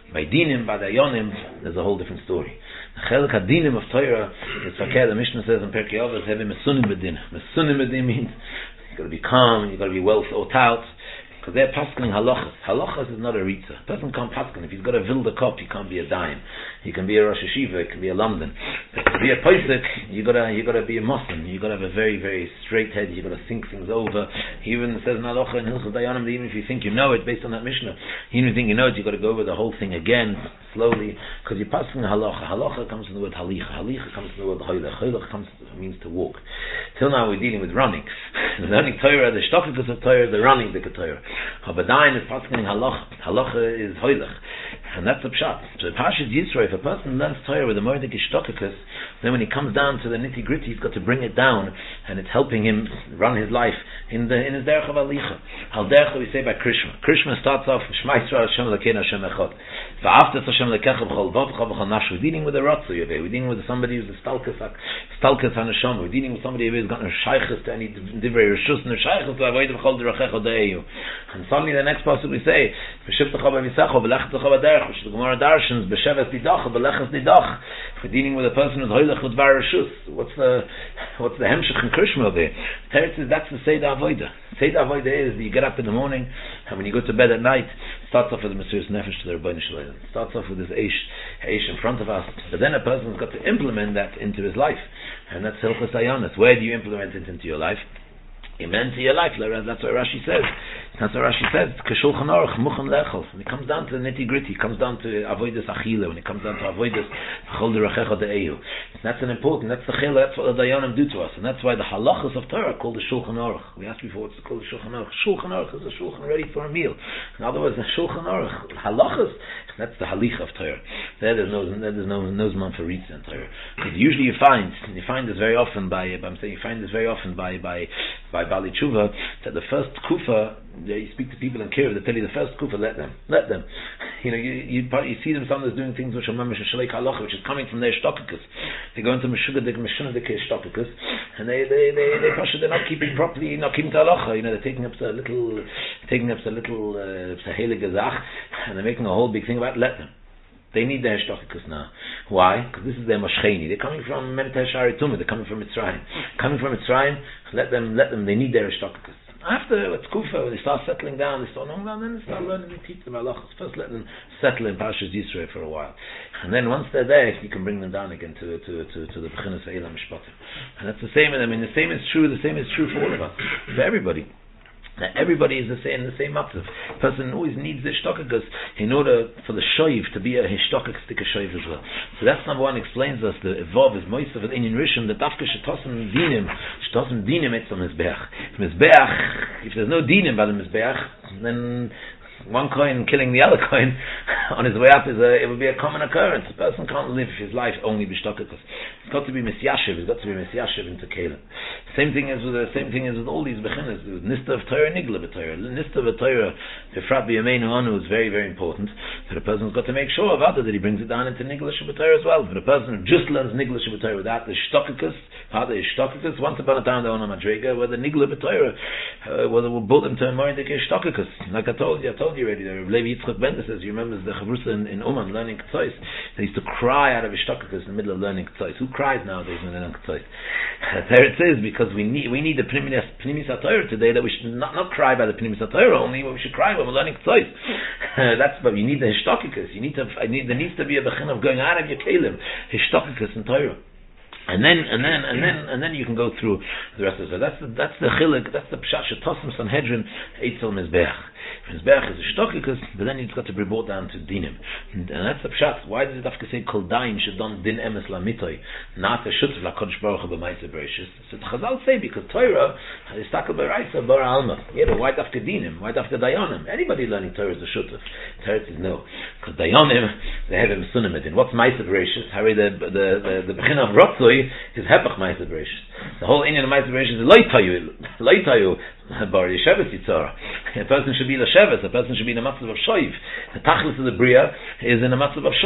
[SPEAKER 1] By dinim, by dayonim, there's a whole different story. The chelik hadinim of Torah is fakir. The Mishnah says in Perkei Avos, have him mesunim bedin. Mesunim bedin means you got to be calm, you got to be well thought out. Because they're paskening halachas. Halachas is not a ritza. A person can't pasken. If he's got a vilda cup, he can't be a dime. He can be a Rosh Hashiva, he can be a London. But to be a Pesach, you gotta you gotta be a Muslim. You gotta have a very, very straight head. You gotta think things over. He even says in halacha in Hilchos Dayanim that even if you think you know it based on that Mishnah, even if you think you know it, you gotta go over the whole thing again slowly. Because you're paskening halacha. Halacha comes from the word halicha. Halicha comes from the word hoylech. Hoylech comes means to walk. Till now we're dealing with running. The learning Torah, the shtokikus of Torah, the running the Torah. Habadayin is paskening halacha. Halacha is hoylech. And that's the pshat. So the Parshas Yisro, if a person learns Torah with a moedik ishtokikus, then when he comes down to the nitty gritty, he's got to bring it down, and it's helping him run his life in the in his derech of alicha. Al derech we say by Krishma. Krishma starts off Shema Yisrael Hashem Elokeinu Hashem Echad. Va'aftas Hashem Elokecha b'chol vavcha b'chol nafsho. We're dealing with a ratzu yaveh. We're dealing with somebody who's a stalkus stalkus hanashama. We're dealing with somebody who's got no shaychus to any divrei reshus, no shaychus to avoid b'chol derachecha de'eyu. And suddenly the next passage we say v'shivtecha b'misecho v'lechtecha b'derech, which the Gemara darshans b'sheves nidach v'leches nidach. We're dealing with a person who's hoylech with var reshus. What's the what's the hemshech in Krishma there? Teretz is that's the Seder Avodah. Seder Avodah is you get up in the morning and when you go to bed at night, starts off with the Mesiras Nefesh to the Rebbeinu Shalom. Starts off with this eish, eish in front of us. But then a person's got to implement that into his life. And that's Hilchos Hayanis. Where do you implement it into your life? Into your life. That's what Rashi says. That's what Rashi says. K'shulchan aruch muchen lechol. When it comes down to the nitty gritty, it comes down to avodas achila. When it comes down to avodas chol derachecha de'eyu. That's an important. That's the chila. That's what the dayanim do to us, and that's why the halachas of Torah are called the shulchan aruch. We asked before what's called the shulchan aruch. Shulchan aruch is a shulchan ready for a meal. In other words, the shulchan aruch halachas. That's the halicha of Torah. There, there's no, there's no, no zman for ritza in Torah. Because usually you find, you find this very often by, I'm saying you find this very often by, by, by Bali Tshuva, that the first kufa, you speak to people in Kiruv, they tell you the first kufa, let them, let them. You know, you, you, you see them sometimes doing things which are mamish shalek halacha, which is coming from their shtokikus. They go into meshugadik, meshugadik shtokikus, and they, they, they, they, they, they're not keeping properly, not keeping to halacha. You know, they're taking up a little, taking up a little, uh, heilige zach, and they're making a whole big thing about it. Let them. They need their shtokikus now. Why? Because this is their moshcheni. They're coming from Memtesh Aritumah. They're coming from Mitzrayim. Coming from Mitzrayim, let them, let them. They need their shtokikus. After it's kufa, when they start settling down, they start knowing down, then they start learning to teach them halachas. First, let them settle in Parshas Yisro for a while, and then once they're there, you can bring them down again to to to, to the Bechinas Eilam Mishpatim. And that's the same. I mean, the same is true. The same is true for all of us, for everybody. That everybody is the same, in the same matzav. Person always needs the shtokikus in order for the shoiv to be a hishtokik stick a shoiv as well. So that's number one. Explains us the evav is moisav and inyan rishon the dafka shetosim dinim shetosim dinim etzam mizbeach. Mizbeach. If there's no dinim by the mizbeach, then one coin killing the other coin on his way up is a, it would be a common occurrence. A person can't live his life only b'shtokikus. It's got to be misyashiv. It's got to be misyashiv into kelim. Same thing is with the same thing is with all these bechinas. Nista of Torah, nigla b'Torah. Nista of Torah, b'frat b'yameinu anu is very very important. But a person's got to make sure of other that he brings it down into nigla b'Torah as well. But a person who just learns nigla b'Torah without the shtokikus, other is shtokikus. Once upon a time they were on a madrega where the nigla b'Torah, uh, where they will build them to a moedik shtokikus. Like I told you, I told you already. The Levi Yitzchak Bender says, you remember the chavrusa in, in Uman learning Ketzois. They used to cry out of his shtokikus in the middle of learning Ketzois. Who cries nowadays when they learn Ketzois? There it is, because we need we need the Pnimis HaTorah today, that we should not, not cry by the Pnimis HaTorah only, but we should cry when we're learning Ketzois. That's but you need the hishtokikus. You need to. I need there needs to be a bechin of going out of your kelim, hishtokikus and Torah. And then, and then, and then, and then you can go through the rest of it. That's the, that's the chilik, that's the pshat shetosim Sanhedrin eitzel mizbeach. Mizbeach is a shtokikus, but then it's got to be brought down to dinim. And, and that's the pshat. Why does it have to say kol daim shedon din emes lamitoi, not a shutz lakodesh baruch hu b'maisa bereishis? So the Chazal say because Torah is takel b'raisa bar alma. Yeah, but why dafke dinim? Why dafke dayanim? Anybody learning Torah is a shutz. Torah is no, because dayanim they have a sunim in. What's maisa bereishis? Harry the the the the bechin of rotzoi is hepach ma'aser bereishis. The whole Indian of ma'aser bereishis is loitayu, loitayu bar yesheves yitzara. A person should be in a sheves. A person should be in a matzav of shoiv. The tachlis of the bria is in a matzav of shoiv.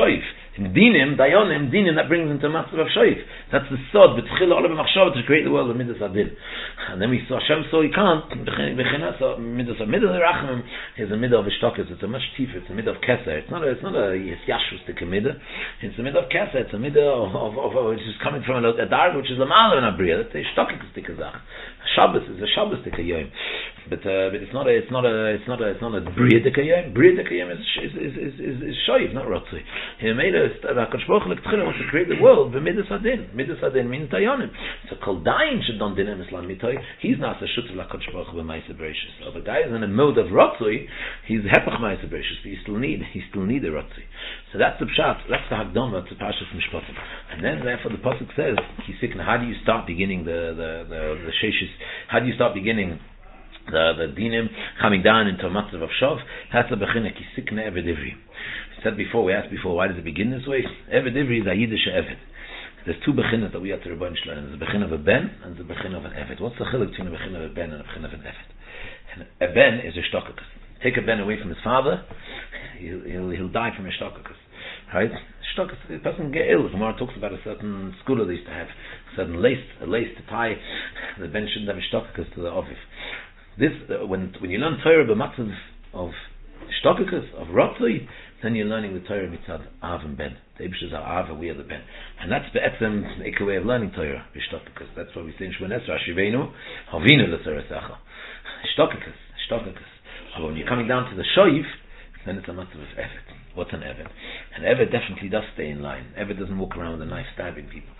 [SPEAKER 1] Dinim, Dayanim, Dinim, that brings into a matzv of Shoif. That's the sod, B'tchila Olam Machshava, to create the world of Midas Adin. And then we saw Hashem so he can't, B'chinas Midas Adin. Midas Rachamim is a midah of Ishtakas, it's a much deeper, it's a midah of Keser. It's not a, it's not a Yashus Tika midah, it's a midah of Keser, it's a midah of, of, of, of, which is coming from a, a dark, which is a Mala and a Bria, that's a Ishtakas Tika Zach. Shabbos is a Shabbos Tika Yom. But, uh, but it's not a, it's not a, it's not a, it's not a Bria Tika Yom. Bria Tika Yom is, is, is, is, is, is Shoiv, not Ratzui. He made a, HaKadosh Baruch Hu L'Ktchila wants to create the world, V'midas Adin. Midas Adin means Dayanim. So Kol Dayin Shadon Dinem Islam Mitoy, he's not a Shutz of HaKadosh Baruch Hu B'Maisa Bereshis. So the guy is in a mode of Ratzui, he's Hepach Maisa Bereshis, but he still need, he still need a Ratzui. So that's the Pshat, that's the Hakdama to Parshas Mishpatim. And then therefore the Pasuk says, Kisikna, how do you start beginning the, the, the, the Sheshis, how do you start beginning the, the Dinim, coming down into a Matzav of Shav? That's the Bechina Kisikna Eved Ivri. We said before, we asked before, why does it begin this way? Eved Ivri is a Yiddish Eved. There's two Bechinas that we have to Rebbeinu Shalom. There's a Bechin of a Ben and the Bechin of an Eved. What's the chiluk between a Bechin of a Ben and a Bechin of an Eved? And a Ben is a Shtokakus. Take a Ben away from his father, he'll, he'll, he'll die from a Shtokakus. Right? Shtokakus, the person can get ill. The Gemara talks about a certain school they used to have, a certain lace, a lace to tie. The Ben shouldn't have a Shtokakus to the Oviv. This, uh, when when you learn Torah b'matzav of Shtokakus, of Ratzui, then you're learning the Torah mitzad Av and Ben. The Eibush are Av and we are the Ben. And that's be'etzem a way of learning Torah, b'Shtokakus. That's what we say in Shemon Esrei, Ashivenu, Havinu l'Torah Secha. Shtokakus, Shtokakus. So when you're coming down to the Shoiv, then it's a matzav of Eved. What's an Eved? An Eved definitely does stay in line. Eved doesn't walk around with a knife stabbing people.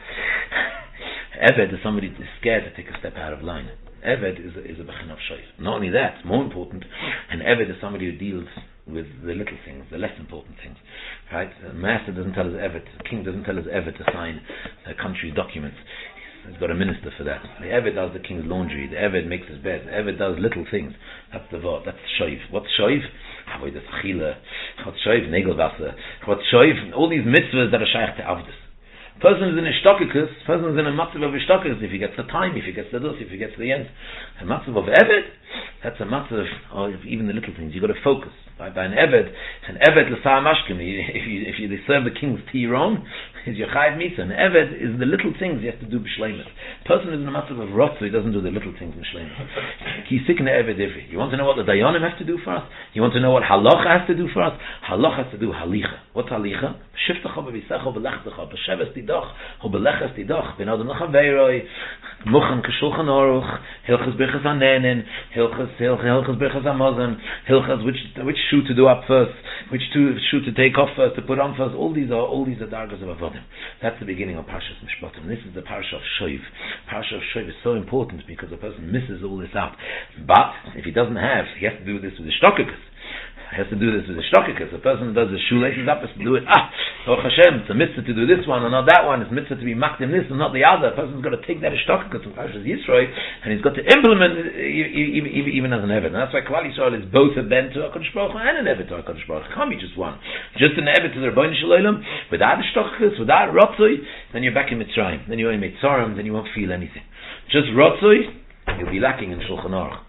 [SPEAKER 1] Eved is somebody who's scared to take a step out of line. Eved is a, is a Bechin of Shoiv. Not only that, more important, an Eved is somebody who deals with the little things, the less important things. Right? The master doesn't tell his Eved, the king doesn't tell his Eved to sign the country's documents. He's got a minister for that. The Eved does the king's laundry. The Eved makes his bed. The Eved does little things. That's the Vod. That's Shoiv. What's Shoiv? Avodas Chila. What's Shoiv? Negelwasser. What's Shoiv? All these mitzvahs that are shaykh to Avdus. Person is in a Shtokakus, person is in a matzav of a Shtokakus, if he gets the time, if he gets the dus, if he gets the end. A matzav of Eved, that's a matzav of even the little things. You've got to focus. By, by an Eved, an Eved l'sa'am ashkim, if you, if you serve the king's tea wrong, is your chayiv mitzvah. An Eved is the little things you have to do b'shleimus. Person is in a matzav of rot, so he doesn't do the little things b'shleimus. He's sick in the Eved ivri. You want to know what the Dayanim have to do for us? You want to know what halacha has to do for us? Halacha has to do halicha. What's halicha? Shiftacha b'visecha b'lechtecha b'sheves tidach b'leches tidach b'nadam l'chaveiroi muchan k'shulchan aruch hilchas birchas hanenin hilchas hilchas birchas hamazon hilchas which which shoe to do up first, which to, shoe to take off first, to put on first. All these are all these are dargas of avodim. That's the beginning of Parshas Mishpatim. This is the Parsha of Shoiv. Parsha of Shoiv is so important because the person misses all this out. But if he doesn't have, he has to do this with the Shtokakus. He has to do this with the Shtokakus. The person who does the shoelaces up has to do it. Ah, Baruch Hashem, it's a mitzvah to do this one and not that one. It's a mitzvah to be makdim this and not the other. The person's got to take that Shtokakus from Parshas Yisroi and he's got to implement it even, even, even as an Eved. And that's why Klal Yisrael is both a ben to HaKadosh Baruch Hu and an Eved to HaKadosh Baruch Hu. It can't be just one. Just an Eved to the Rebbeinu Shalom without a Shtokakus, without Ratzoi, then you're back in Mitzrayim. Then you're in Mitzrayim, then you won't feel anything. Just Ratzoi, you'll be lacking in Shulchan Aruch.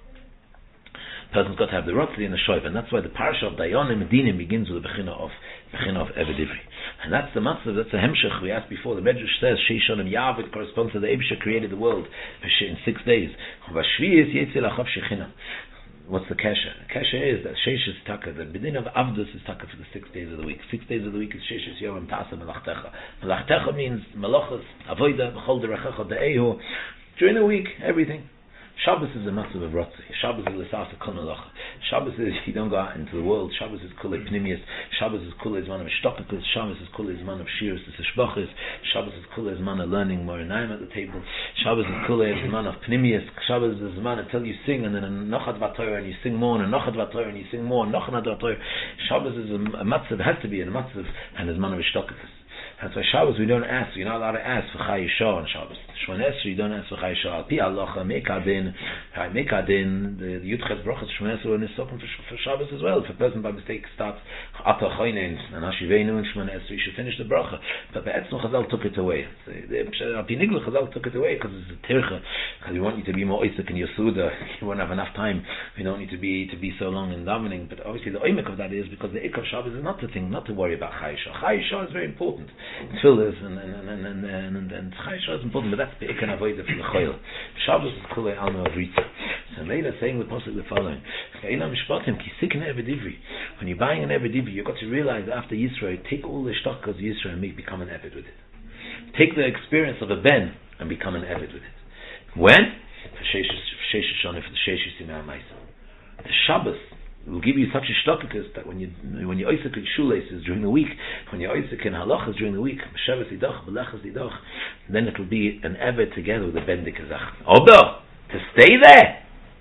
[SPEAKER 1] Person's got to have the Ratzli and the Shoiv, and that's why the Parsha of Dayanim Medinim begins with the Bechina of Bechina of Eved Ivri. And that's the Matzav, that's the Hemshech we asked before. The Medrash says, Sheishon and Yav, it corresponds to the Eibusha created the world in six days. What's the Kesha? The Kesha is that Sheish is Taka, the beginning of Avdus is Taka for the six days of the week. Six days of the week is Sheish is Yom Tasa Melachtecha. Melachtecha means Melachas, Avoida, Bechol Derechecha, De'ehu. During the week, everything. Shabbos is a massive of Ratzah. Shabbos is a Sasa Kol Melach. Shabbos is you don't go out into the world. Shabbos is Kulei Pnimius. Shabbos is Kulei Zman of Shtokakus. Shabbos is Kulei Zman of Shiras Tishbachis. Shabbos is Kulei Zman of learning Morinayim at the table. Shabbos is Kulei Zman of Pnimius. Shabbos is Zman until you sing and then a Nochat V'Torah and you sing more and a Nochat V'Torah and you sing more and Nochat V'Torah. Shabbos is a, a matzav, has to be a matzav and a Zman of Shtokakus. That's why Shabbos we don't ask. You're not allowed to ask for Chai Yisha on Shabbos. Shmona Esrei you don't ask for Chai Yisha. Al Pi Halacha Mekadin, Mekadin. The Yudchet Brachas Shmona Esrei when it's spoken for, for Shabbos as well. If a person by mistake starts Ata Choynein and Hashivenu and Shmona Esrei, he should finish the bracha. But Be'etzno Chazal took it away. Al Pi Nigla Chazal took it away because it's a tircha. Because we want you to be more Isaac in your Suda. You won't have enough time. We don't need to be to be so long in davening. But obviously the oimek of that is because the Ik of Shabbos is not the thing, not to worry about Chai Yisha. Chai Yisha is very important. Tefillas and and and and and and, and Chai Yisha is important, but that's the Ik and Avodah for the Choil. Shabbos is Kulei Alma Avritza. So later saying the pasuk the following: when you're buying an Eved Ivri, you've got to realize after Yisrael, take all the shtakas of Yisrael and make, become an Eved with it. Take the experience of a Ben and become an Eved with it. When? For Sheish Shana, for the Sheish Simei Maisa. The Shabbos will give you such a shtakas that when you when you Isaac in shoelaces during the week, when you Isaac in halachas during the week, Meshavas Idach, Belechas Idach, then it will be an Eved together with a Ben Dikazach. Odo, to stay there.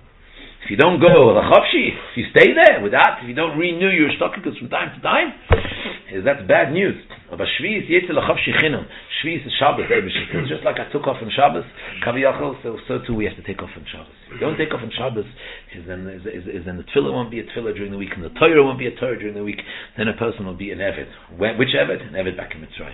[SPEAKER 1] If you don't go l'chavshi, if you stay there without, if you don't renew your shtakas from time to time, that's bad news. But Shvi is yetzel l'chavshi chinam. Shvi is Shabbos. Just like I took off on Shabbos, Kaviyachol, so so too we have to take off on Shabbos. If you don't take off on Shabbos, is then is, is, is then the tefillah won't be a tefillah during the week, and the Torah won't be a Torah during the week. Then a person will be an Eved. When, which Eved? An Eved back in Mitzrayim.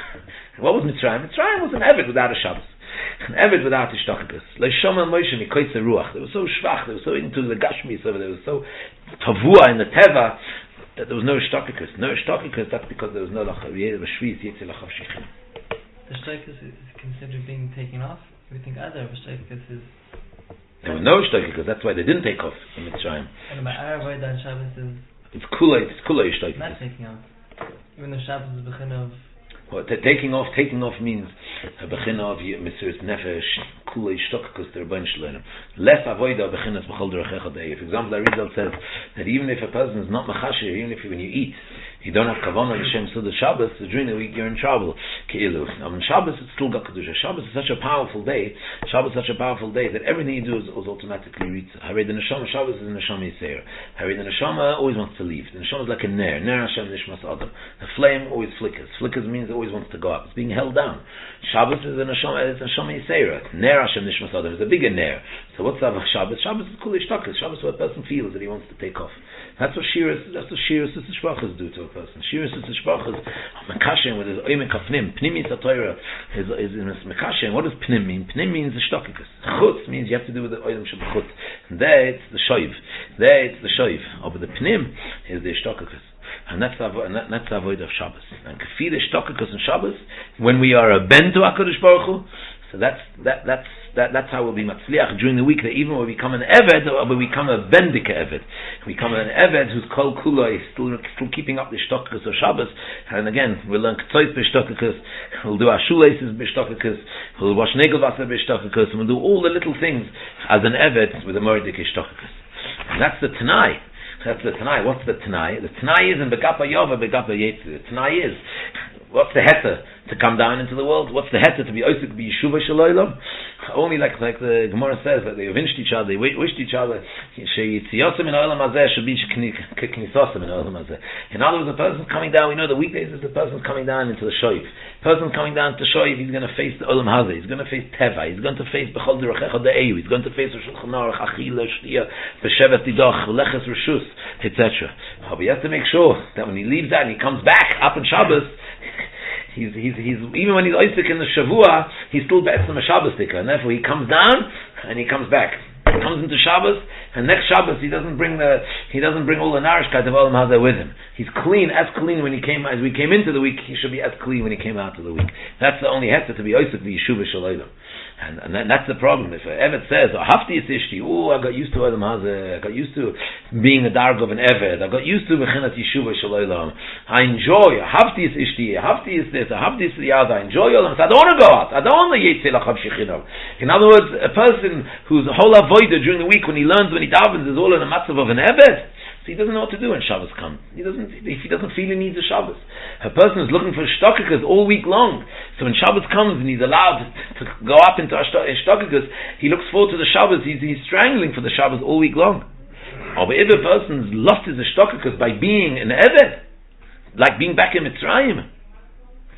[SPEAKER 1] What was Mitzrayim? Mitzrayim was an Eved without a Shabbos. An Eved without Ishtachakas. Leishama Moshe mikoytze ruach. They were so shvach. They were so into the gashmi. So they were so tavua in the teva that there was no Ishtachakas. No Ishtachakas. That's because there was no lachaviyeh. The shviz yetzel lachav shichin.
[SPEAKER 3] The Ishtachakas is considered being taken off. We think other Ishtachakas is.
[SPEAKER 1] There was no Ishtachakas. That's why they didn't take off in Mitzrayim.
[SPEAKER 3] And my Aravoid on Shabbos is.
[SPEAKER 1] It's kula. It's kula Ishtachakas.
[SPEAKER 3] Not taking off. Even though Shabbos is the begin of.
[SPEAKER 1] Well, t- taking off, taking off means a bechina of Mesiras Nefesh, kulei shtokakus der ben shlenim. Less avoida bechinas b'chol derechecha dei. For example, the Arizal says that even if a person is not machasher, even if when you eat, you don't have kavanah l'shem suda Shabbos, so during the week you're in trouble. Keilu. Now on Shabbos it's still got kedusha. Shabbos is such a powerful day. Shabbos is such a powerful day that everything you do is, is automatically ritza. Harei the neshama Shabbos is a neshama yiseir. Harei the neshama always wants to leave. The neshama is like a ner. Ner Hashem nishmas adam. The flame always flickers. Flickers means it always wants to go up. It's being held down. Shabbos is a neshama. It's a neshama yiseir. Ner Hashem nishmas adam is a bigger ner. So what's up with Shabbos? Shabbos is kuli shtakas. Shabbos is what a person feels that he wants to take off. That's what shiras. That's what shiras Sister Shvachas do to a person. Shiras Sister Shvachas, Mekashem with his oimek hafnim. Pnim is a Torah. Is is in Mekashem. What does pnim mean? Pnim means the shtokikus. Chutz means you have to do with the oilim shebachutz. And there it's the shoiv. There it's the shoiv. Oh, but the pnim is the shtokikus. And that's the and that, that's the avoid of Shabbos. And kafi the shtokikus in Shabbos, when we are a ben to Hakadosh Baruch Hu, so that's that that's that that's how we'll be matzliach during the week. That even when we become an eved, or we become a bendika eved, we become an eved who's kol kula is still still keeping up the shtokikus of Shabbos. And again, we'll learn ktsois b'shtokikus, we'll do our shoelaces b'shtokikus, we'll wash negel vaser b'shtokikus, and we'll do all the little things as an eved with a moridik shtokikus. And that's the Tanai. That's the Tanai. What's the Tanai? The Tanai is in Begapa Yova, Begapa Yetzi. The Tanai is, what's the Heta to come down into the world? What's the Heta to be Osik, be Yeshuva Shalaylam? Only like like the Gemara says, that they winched each other, they wished each other, Sheyitziyosim in Olam Hazeh should be K'knisosim in Olam Hazeh. In other words, the person coming down, we know the weekdays is the person coming down into the Shoiv. The person coming down to Shoiv, he's going to face the Olam Hazeh, he's going to face Teva, he's going to face Bechol Derechecha De'eu, he's going to face Shulchan Aruch, Achila, Shtia, Beshevet Didoch, Leches Rishus, et cetera. But he has to make sure that when he leaves that and he comes back up in Shabbos, he's he's he's even when he's Isaac in the Shavua, he's still be'etzem a Shabbos ticker, and therefore he comes down and he comes back. He comes into Shabbos, and next Shabbos he doesn't bring the he doesn't bring all the narishkeit of Olam Hazeh with him. He's clean, as clean when he came as we came into the week. He should be as clean when he came out of the week. That's the only heta to be Isaac the Yeshuva Shalaylam. And, and that, that's the problem. If an Eved says, Hafti is Ishti, oh, I got used to Olam Hazeh, I got used to being a darg of an Eved, I got used to Mechinat Yeshuva Shalaylam, I enjoy, Hafti is Ishti, Hafti is this, Hafti is the other, I enjoy Olam Hazeh, I don't want to go out, I don't want to Yetzei Lachav Shechinov. In other words, a person whose whole avoida during the week when he learns, when he davens, is all in a matzav of an Eved, so he doesn't know what to do when Shabbos comes. He doesn't, if he doesn't feel he needs a Shabbos. A person is looking for shtokikas all week long. So when Shabbos comes and he's allowed to go up into a shtokikas, he looks forward to the Shabbos. He's, he's strangling for the Shabbos all week long. Or if a person's lost his shtokikas by being an Eved, like being back in Mitzrayim, so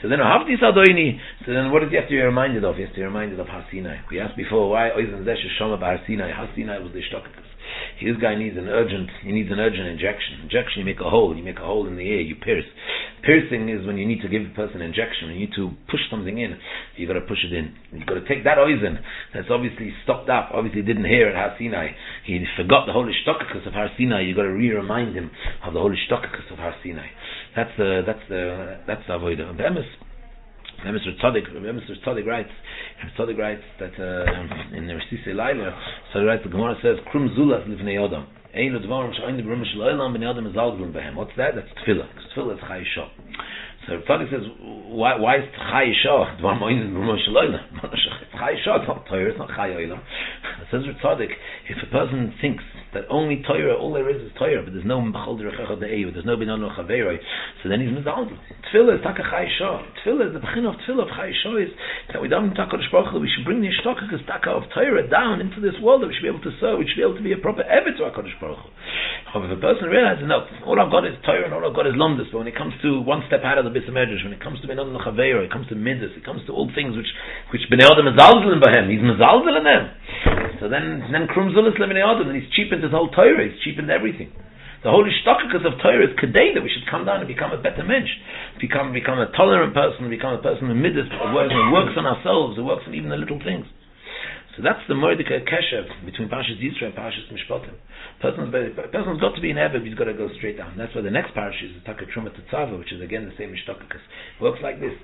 [SPEAKER 1] So then, Havdi Sadoini. So then, what did you have to be reminded of? You have to be reminded of Har Sinai. We asked before, why Oizen Zesh Shoma Har Sinai? Har Sinai was the Shtokikus. This guy needs an urgent, he needs an urgent injection. Injection, you make a hole, you make a hole in the air, you pierce. Piercing is when you need to give a person an injection, when you need to push something in, you got to push it in. You got to take that oizen that's obviously stopped up, obviously didn't hear at Har Sinai. He forgot the holy Shtokikus of Har Sinai. You got to re-remind him of the holy Shtokikus of Har Sinai. That's the that's the that's the avodah. Be'emes, Be'emes Ritzadik, Be'emes Ritzadik writes, Ritzadik writes that uh, in the Resisei Laila, so writes the Gemara says, Krum Zulas Livnei Adam. Ein Udvarim Sh'ayin B'Rum Shel Olam B'nei Adam Zalgulun Behem. What's that? That's Tefillah. Because Tefillah is Chai Yisha. So Ritzadik says, why why is Chai Yisha? Dvarim Oin B'Rum Shel Olam. It's Chai Yisha. It's not Torah. It's not Chai Olam. It says Ritzadik, if a person thinks that only Torah, all there is is Torah, but there's no Mechol Derechecha De'eu, there's no Binano Chaveroi, so then he's Mizalgul. Tefillah is Taka Chai Yisha. Tefillah is the Bechin of Tefillah of Chai Yisha is that we don't Taka Baruch Hu, we should bring the Shtokikus Taka of Torah down into this world, that we should be able to serve, we should be able to be a proper Eved to HaKadosh Baruch Hu. However, if a person realizes, no, all I've got is Torah and all I've got is Lomdus, but when it comes to one step out of the Bais HaMedrash, when it comes to Binano Chaveroi, it comes to Midas, it comes to all things which which Bnei Adam Mizalgul in Bahem, he's Mizalgul in them. So then, then Krum Zulas Livnei Adam, and he's cheapened his whole Torah, he's cheapened everything. The holy Shtokikus of Torah is Kedei, that we should come down and become a better mensch, become become a tolerant person, become a person who midas, who works, who works on ourselves, who works on even the little things. So that's the Mordecai Keshev between Parshas Yisro and Parshas Mishpatim. Person's, person's got to be in Eved, he's got to go straight down. That's why the next Parshas is Taka Truma Tetzava, which is again the same as Shtokikus. Works like this.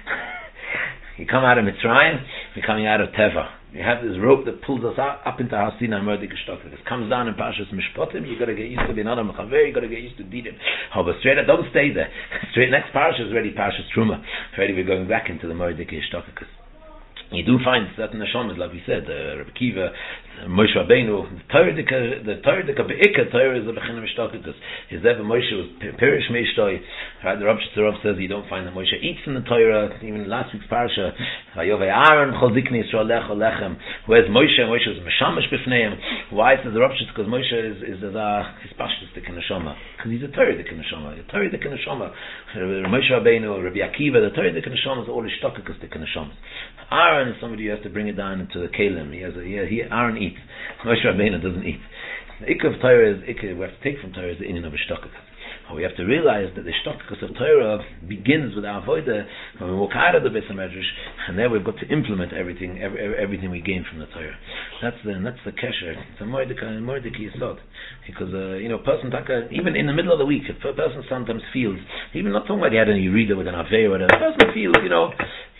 [SPEAKER 1] You come out of Mitzrayim, you're coming out of Teva. You have this rope that pulls us up, up into Har Sinai and Mordecai Shtokikus. Comes down in Parshas Mishpatim, you got to get used to being Adam Chaver, you got to get used to Didim. However, straight up, don't stay there. Straight next Parshas is already Parshas Truma. Already we're going back into the Mordecai Shtokikus. You do find certain neshamas, like we said, uh, Rabbi Kiva, uh, Moshe Rabbeinu, the Torah the Torah the Be'ikah Torah is the Bechin of Shtokikus. His Ever Moshe was Pirish Meishtoi. Right, the Rav Shtzarov says you don't find that Moshe eats in the Torah. Even last week's parasha, Vayovei Aaron Chazikni Yisrael Lecho Lechem. Whereas Moshe, Moshe was Meshamash B'fneim. Why says the Rav Shtzarov? Because Moshe is is a his pashtus the neshama. Because he's a Torah the neshama. The Torah the neshama. Moshe Rabbeinu, Rabbi Akiva, the Torah the neshama is all the Shtokikus the neshama. Aaron is somebody who has to bring it down into the kelim. He has a, he, he Aaron eats. Moshe Rabbeinu doesn't eat. The ikka of Torah is ikka. We have to take from Torah is the inyan of a shtokikus. We have to realize that the shtokikus of Torah begins with our avodah when we walk out of the Bais HaMedrash, and there we've got to implement everything, every, everything we gain from the Torah. That's the that's the kesher. It's a mordecai mordecai yisod. Because uh, you know, person taka, even in the middle of the week, if a person sometimes feels, even not talking about he had any reader with an avei or whatever, a person feels, you know.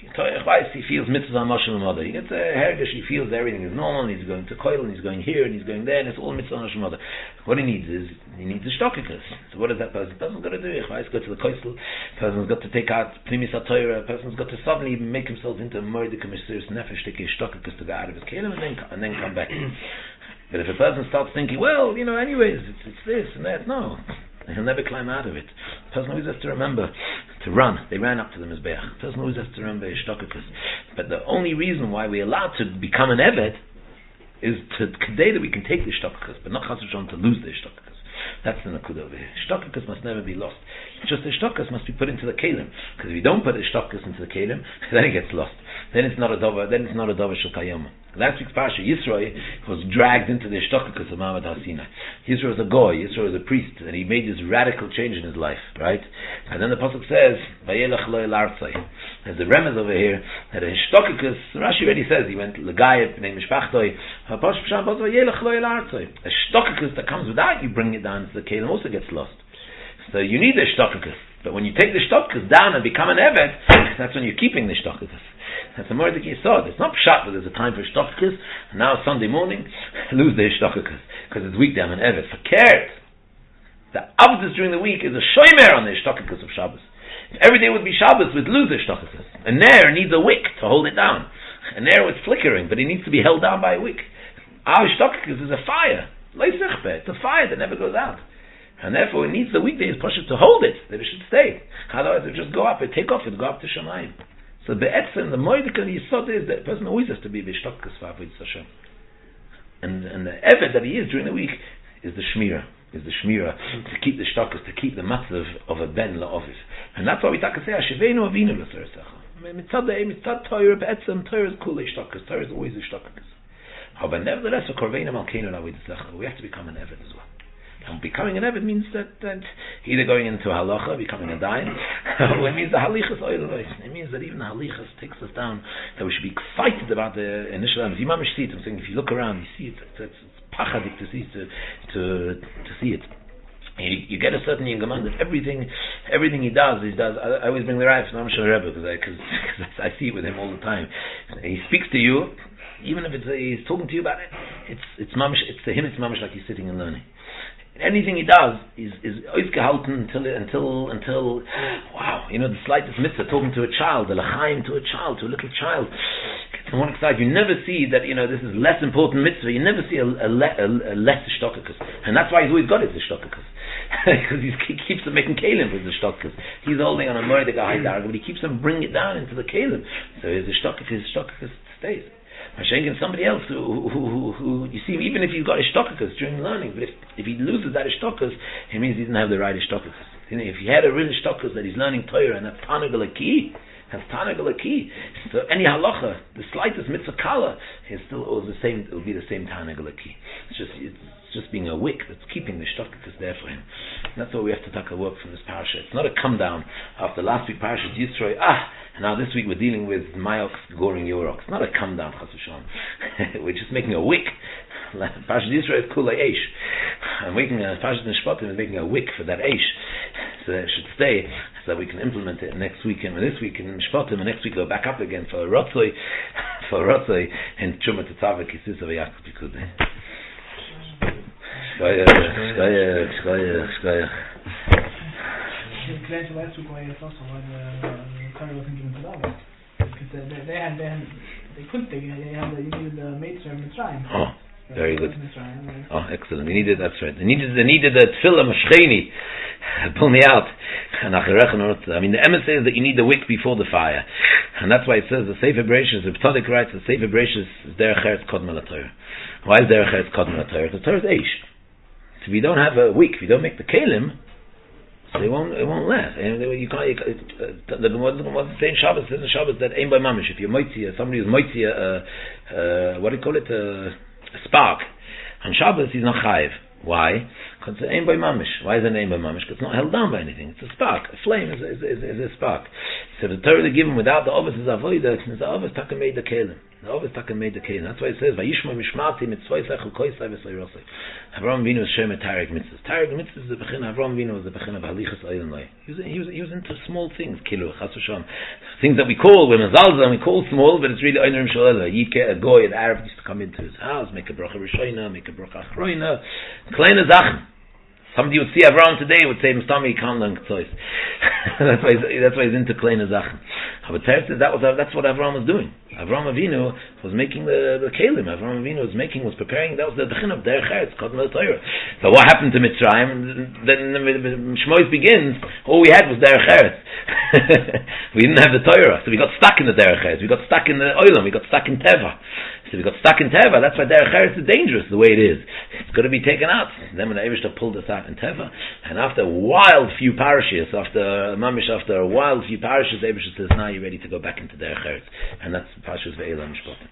[SPEAKER 1] He feels mitzvah mashal mother. He gets a hergish. He feels everything is normal. And he's going to koil, and he's going here, and he's going there, and it's all mitzvah mashal mother. What he needs is he needs a shtokikus. So what does that person? The person's got to do. He's got to the koisel. Person's got to take out primis haTorah. Person's got to suddenly make himself into a mordecai mesiris nefesh, take a shtokikus to go out of his kelim, and then and then come back. But if a person starts thinking, well, you know, anyways, it's, it's this and that, no. He'll never climb out of it. The person always has to remember to run. They ran up to the Mizbeach. The person always has to remember Shtokikus. But the only reason why we're allowed to become an Eved is to today that we can take the Shtokikus, but not Chas v'Shalom to lose the Shtokikus. That's the Nakuda over here. Shtokikus must never be lost. Just the Shtokikus must be put into the Kelim. Because if you don't put the Shtokikus into the Kelim, then it gets lost. Then it's not a Dova, then it's not a Dova Shel Kayama. Last week's Parsha, Yisro was dragged into the Shtokikus of Ma'amad Har Sinai. Yisro was a goy, Yisro was a priest, and he made this radical change in his life, right? And then the Pasuk says, Vayelech lo el artzai. There's the remez over here, that a Shtokikus, Rashi already says, he went L'gayet, B'nei Mishpachtoi, Vayelech lo el artzai. A Shtokikus that comes without you bring it down into the Kelim also gets lost. So you need the Shtokikus. But when you take the Shtokikus down and become an Eved, that's when you're keeping the Shtokikus. That's a mordecai yisod. It's not pshat, but there's a time for shtokikus, and now Sunday morning, lose the shtokikus, because it's weekday, I'm an evet. Verkehrt. The avdus during the week is a shoymer on the shtokikus of Shabbos. If every day would be Shabbos, we'd lose the shtokikus. A ner needs a wick to hold it down. A ner was flickering, but it needs to be held down by a wick. Our shtokikus is a fire. It's a fire that never goes out. And therefore it needs the weekdays push it to hold it, that it should stay. Otherwise it would just go up, it take off, it go up to Shamayim. So be'etzem, the mordecai yisod is that the person always has to be b'shtokikus for Avodas Hashem. And and the eved that he is during the week is the shmira. is the shmira, to keep the shtakas, to keep the matzav of a ben la'ofis. And that's why we talk to say, Ashevenu avinu l'sarasecha. Mitzad da'im, mitzad Torah, be'etzem, Torah is kulei shtakas, Torah is always a shtakas. But nevertheless, for korveinu malkeinu la'avidisecha, we have to become an eved as well. And becoming an eved means that, that either going into halacha, becoming a dayan, or it means the halichas oilois. It means that even the halichas takes us down, that we should be excited about the initial emes. You mamish see it. I'm saying, if you look around, you see it. It's, it's, it's pachadik to see to to to see it. And you, you get a certain yingaman that everything, everything he does, he does. I, I always bring the Rav from Amshel Rebbe because I, cause, cause I see it with him all the time. He speaks to you, even if it's, he's talking to you about it. It's it's mamish. It's to him. It's mamish like he's sitting and learning. Anything he does is is always gehalten until until until wow, you know, the slightest mitzvah, talking to a child, the lachaim to a child, to a little child. Gets on one side. You never see that, you know, this is less important mitzvah. You never see a, a, le, a, a less shtokakus, and that's why he's always got it, the shtokakus, because he keeps on making kalim with the shtokakus. He's holding on a murder guy, but he keeps on bringing it down into the kalim. So his shtokakus, his shtokakus stays. Mashenkin, somebody else who, who, who, who, you see, even if he's got ishtokakus during learning, but if, if he loses that ishtokakus, it means he doesn't have the right ishtokakus. You know, if he had a real ishtokakus that he's learning Torah and that's Tanagul Aki, that's Tanagul Aki, so any halacha, the slightest mitzvah kala, is still it was the same. It will be the same Tanagul Aki. It's just it's just being a wick that's keeping the ishtokakus there for him. And that's what we have to take a work from this parasha. It's not a come down after last week parasha Yisroi. Ah. And now this week we're dealing with Mayox goring Yorok. It's not a come down, Chas v'shalom. We're just making a wick. Parashat Yisrael is Kulei Eish. I'm making a Parashat Nishpatim is making a wick for that Eish. So it should stay so that we can implement it next week and this week in Nishpatim, and next week go back up again for Rotzoi, for Rotzoi and Chuma Tetzavah Kisus of Yaakov Pikudei. Shkoyach, Shkoyach, Shkoyach, Shkoyach.
[SPEAKER 4] Last week when I saw someone, Kari wasn't given to the others. Because they, they, they had, they had, they couldn't, they, they had, they needed the Meitzah of Mitzrayim.
[SPEAKER 1] Oh, very good. Oh, excellent. They needed, that's right. They needed, they needed the Tefillah Mashcheni. Pull me out. I mean, the emes says that you need the wick before the fire. And that's why it says the Sefer Bereshis, the Ptodik writes, the Sefer Bereshis is Derech Eretz Kodma LaTorah. Why is Derech Eretz Kodma LaTorah? Because the Torah is Eish. So if you don't have a wick, if you don't make the Kalim, so it won't, it won't last. And you can't, you can't uh, the Gemara doesn't say in Shabbos, says in Shabbos that aim by mamish. If you're moitzi, somebody who's moitzi, uh, uh, what do you call it, uh, a spark, on Shabbos he's not chayiv. Why? Because it's aim by mamish. Why is it aim by mamish? Because it's not held down by anything. It's a spark. A flame is, is, is, is a spark. So the Torah given without the ovis is avoida. The ovis taka made the kelim. The ovis taka made the kelim. That's why it says vayishma mishmati mitzvah sechel koisai v'sayrosai. Avraham Avinu was shem tarek mitzvahs. Tarek mitzvahs is the bechin. Avraham Avinu was the bechin of halichas oilen loy. He was he was he was into small things. Kilu chas v'sham. Things that we call when mezalza we call small, but it's really oinerim shalala. Yike a goy, an Arab used to come into his house, make a bracha rishayna, make a bracha achroina, kleine zachen. Somebody would see Avraham today would say, "Mustami, you can't learn Ketzois." That's why he's, that's why he's into kleine zachen. But Teretz says that was that's what Avraham was doing. Avraham Avinu was making the the kelim. Avraham Avinu was making was preparing. That was the bechin of Derech Eretz, Kodma LaTorah. So what happened to Mitzrayim? Then Shmois begins. All we had was Derech Eretz. We didn't have the Torah, so we got stuck in the Derech Eretz. We got stuck in the Olam. We got stuck in Teva. So we got stuck in Teva. That's why Derech Eretz is dangerous the way it is. It's got to be taken out. And then when the Eivishter pulled us out in Teva, and after a wild few parashas, after Mamish, after a wild few parashas, the Eivishter says, "Now you're ready to go back into Derech Eretz," and that's parashas ve'elam mishpatim.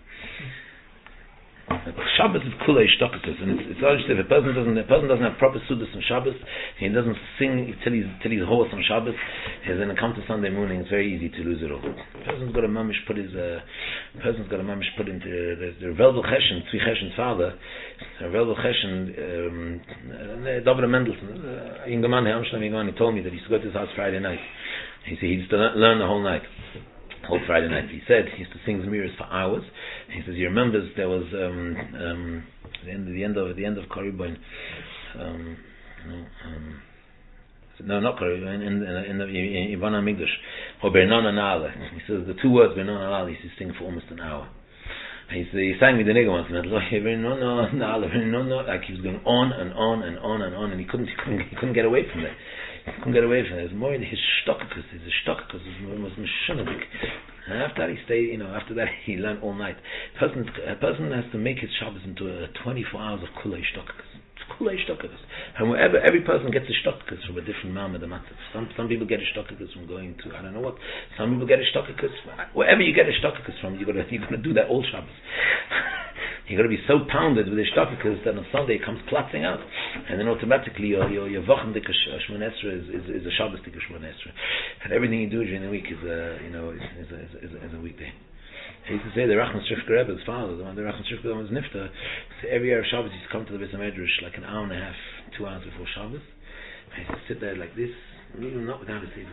[SPEAKER 1] Shabbos is kulei shtokakus, and it's, it's obviously if a person doesn't a person doesn't have proper sudas on Shabbos, he doesn't sing till he's till he's hoarse on Shabbos, and then it comes to Sunday morning, it's very easy to lose it all. A person's got a mamish put his uh, a person's got a mamish put into the the Velvel Cheshen, Tzvi Cheshen's father, Velvel Cheshen, David Mendelson, Ingaman Hamshlam Ingaman, he told me that he used to go to his house Friday night. He said he used to learn the whole night. Whole Friday night. He said he used to sing Zmiris for hours. He says he remembers there was um, um, the end the end of the end of Kariboin. Um, no, um, no, not Kariboin. In in the in Ivana Migdash or Bernon Anale. He says the two words Bernon Anale. He used to sing for almost an hour. And he said he sang with the nigga once, and I was like, Bernon Anale, Bernon Anale. Like he was going on and on and on and on, and he couldn't he couldn't, he couldn't get away from that. He couldn't get away from it. It was more his shtokakus, his shtokakus was mishunadik. And after that he stayed, you know, after that he learned all night. A person, a person has to make his Shabbos into a twenty-four hours of kulei shtokakus. kulei shtokakus. And wherever every person gets a shtokakus from a different ma'amad and matzah. Some some people get a shtokakus from going to I don't know what. Some people get a shtokakus wherever you get a shtokakus from. You gotta you gotta do that all Shabbos. You gotta be so pounded with the shtokakus that on Sunday it comes platzing out, and then automatically your your your vachem dik Shemon Esrei is, is is a Shabbos dik Shemon Esrei, and everything you do during the week is a you know is is a, is a, is a, is a weekday. He used to say the Rachman Shifker Rebbe's father, the one the Rachman Shifker Rebbe was nifta. So every year of Shabbos he used to come to the Beis Hamedrash like an hour and a half, two hours before Shabbos. And he used to sit there like this, even not without a season,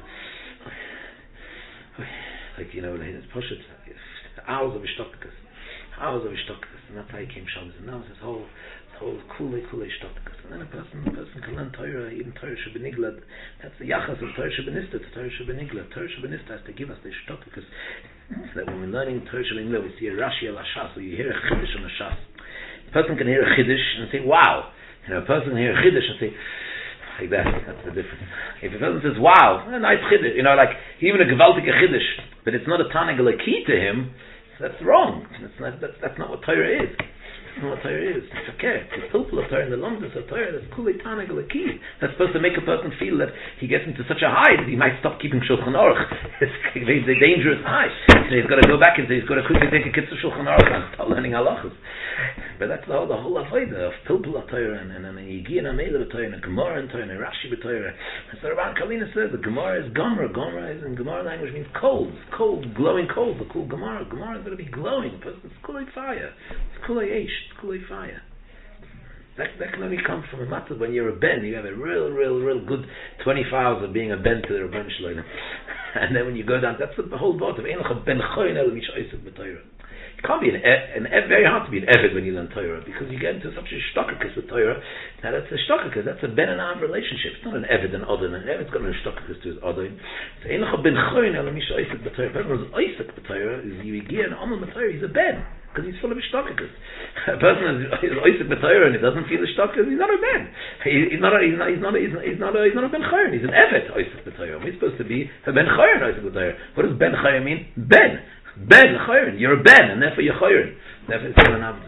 [SPEAKER 1] like you know, like his push it, hours of shtokakus, hours of shtokakus, and that's how he came Shabbos. And now it's this whole, this whole kulei kulei shtokakus. And then a person, a person can learn Torah, even Torah shebenigla. That's the yachas of Torah shebenista to Torah shebenigla. Torah shebenista has to give us the shtokakus. So that when we're learning Torah shebenigla, we see a Rashi al Hashas, or you hear a chiddush on a Shas. A person can hear a chiddush and say, "Wow." You know, a person can hear a chiddush and say, like that. That's the difference. If a person says, "Wow, a nice chiddush," you know, like even a gewaltige chiddush, but it's not a tanagel key to him, that's wrong. That's not. That's, that's not what Torah is. That's not what Torah is. It's okay. The pilpul of Torah and the lumdus of Torah, that's kulei tanagel key. That's supposed to make a person feel that he gets into such a high that he might stop keeping Shulchan Aruch. It's a dangerous high. So he's got to go back and say he's got to quickly take a kitzur Shulchan Aruch and start learning halachas. But that's the whole, the whole avodah of pilpul of Torah and and a yigi and a meila of Torah and a gemara and Torah and a Rashi of Torah. And so Rabban Kalina says the gemara is gomra. Gomra is in gemara language means cold, cold, glowing cold. The cool gemara, gemara is going to be glowing. It's kulei fire. It's kulei eish. It's kulei fire. That, that can only come from a matzah when you're a ben. You have a real, real, real good twenty-four hours of being a ben to the Rabban Shlomo. And then when you go down, that's the whole part of Einach ben choyin el mish oisek b'Torah. It can't be an, an, an very hard to be an eved when you learn Torah, because you get into such a shtokakus with Torah. Now that's a shtokakus, that's a ben and av relationship. It's not an eved and odin. An eved's got no shtokakus to his odin. So Einach ben choyin el mish oisek b'Torah. A person who's oisek b'Torah is you give an amal b'Torah. He's a ben. Because he's full of shtokakus. A person is oisek b'Torah and he doesn't feel the shtokakus, he's not a ben. He, he's not a he's not he's not a, he's not a, he's not a ben chayon. He's an evet oisek b'Torah. We're supposed to be a ben chayon oisek b'Torah. What does ben chayon mean? Ben, ben chayon. You're a ben, and therefore you're chayon. Therefore it's an avdus.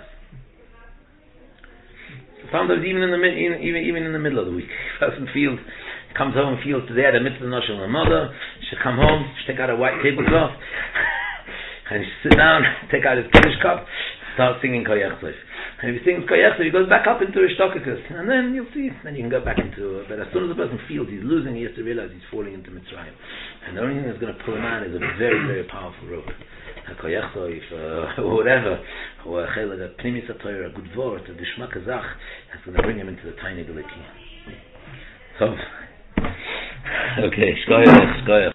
[SPEAKER 1] Sometimes even in the even even in the middle of the week, a person feels comes home and feels today at the mitzvah noshel mother. She come home, she take out a white tablecloth. And he sit down, take out his kiddush cup, start singing Koyach Tzef. And if he sings Koyach Tzef, he goes back up into a shtokakus. And then you'll see, then you can go back into it. But as soon as the person feels he's losing, he has to realize he's falling into Mitzrayim. And the only thing that's going to pull him out is a very, very powerful rope. A Koyach Tzef, uh, or whatever, or a chelag, a pnimis HaTorah, a good word, a dishmak azach, that's going to bring him into the tiny deliki. So, okay, shkoyach, shkoyach.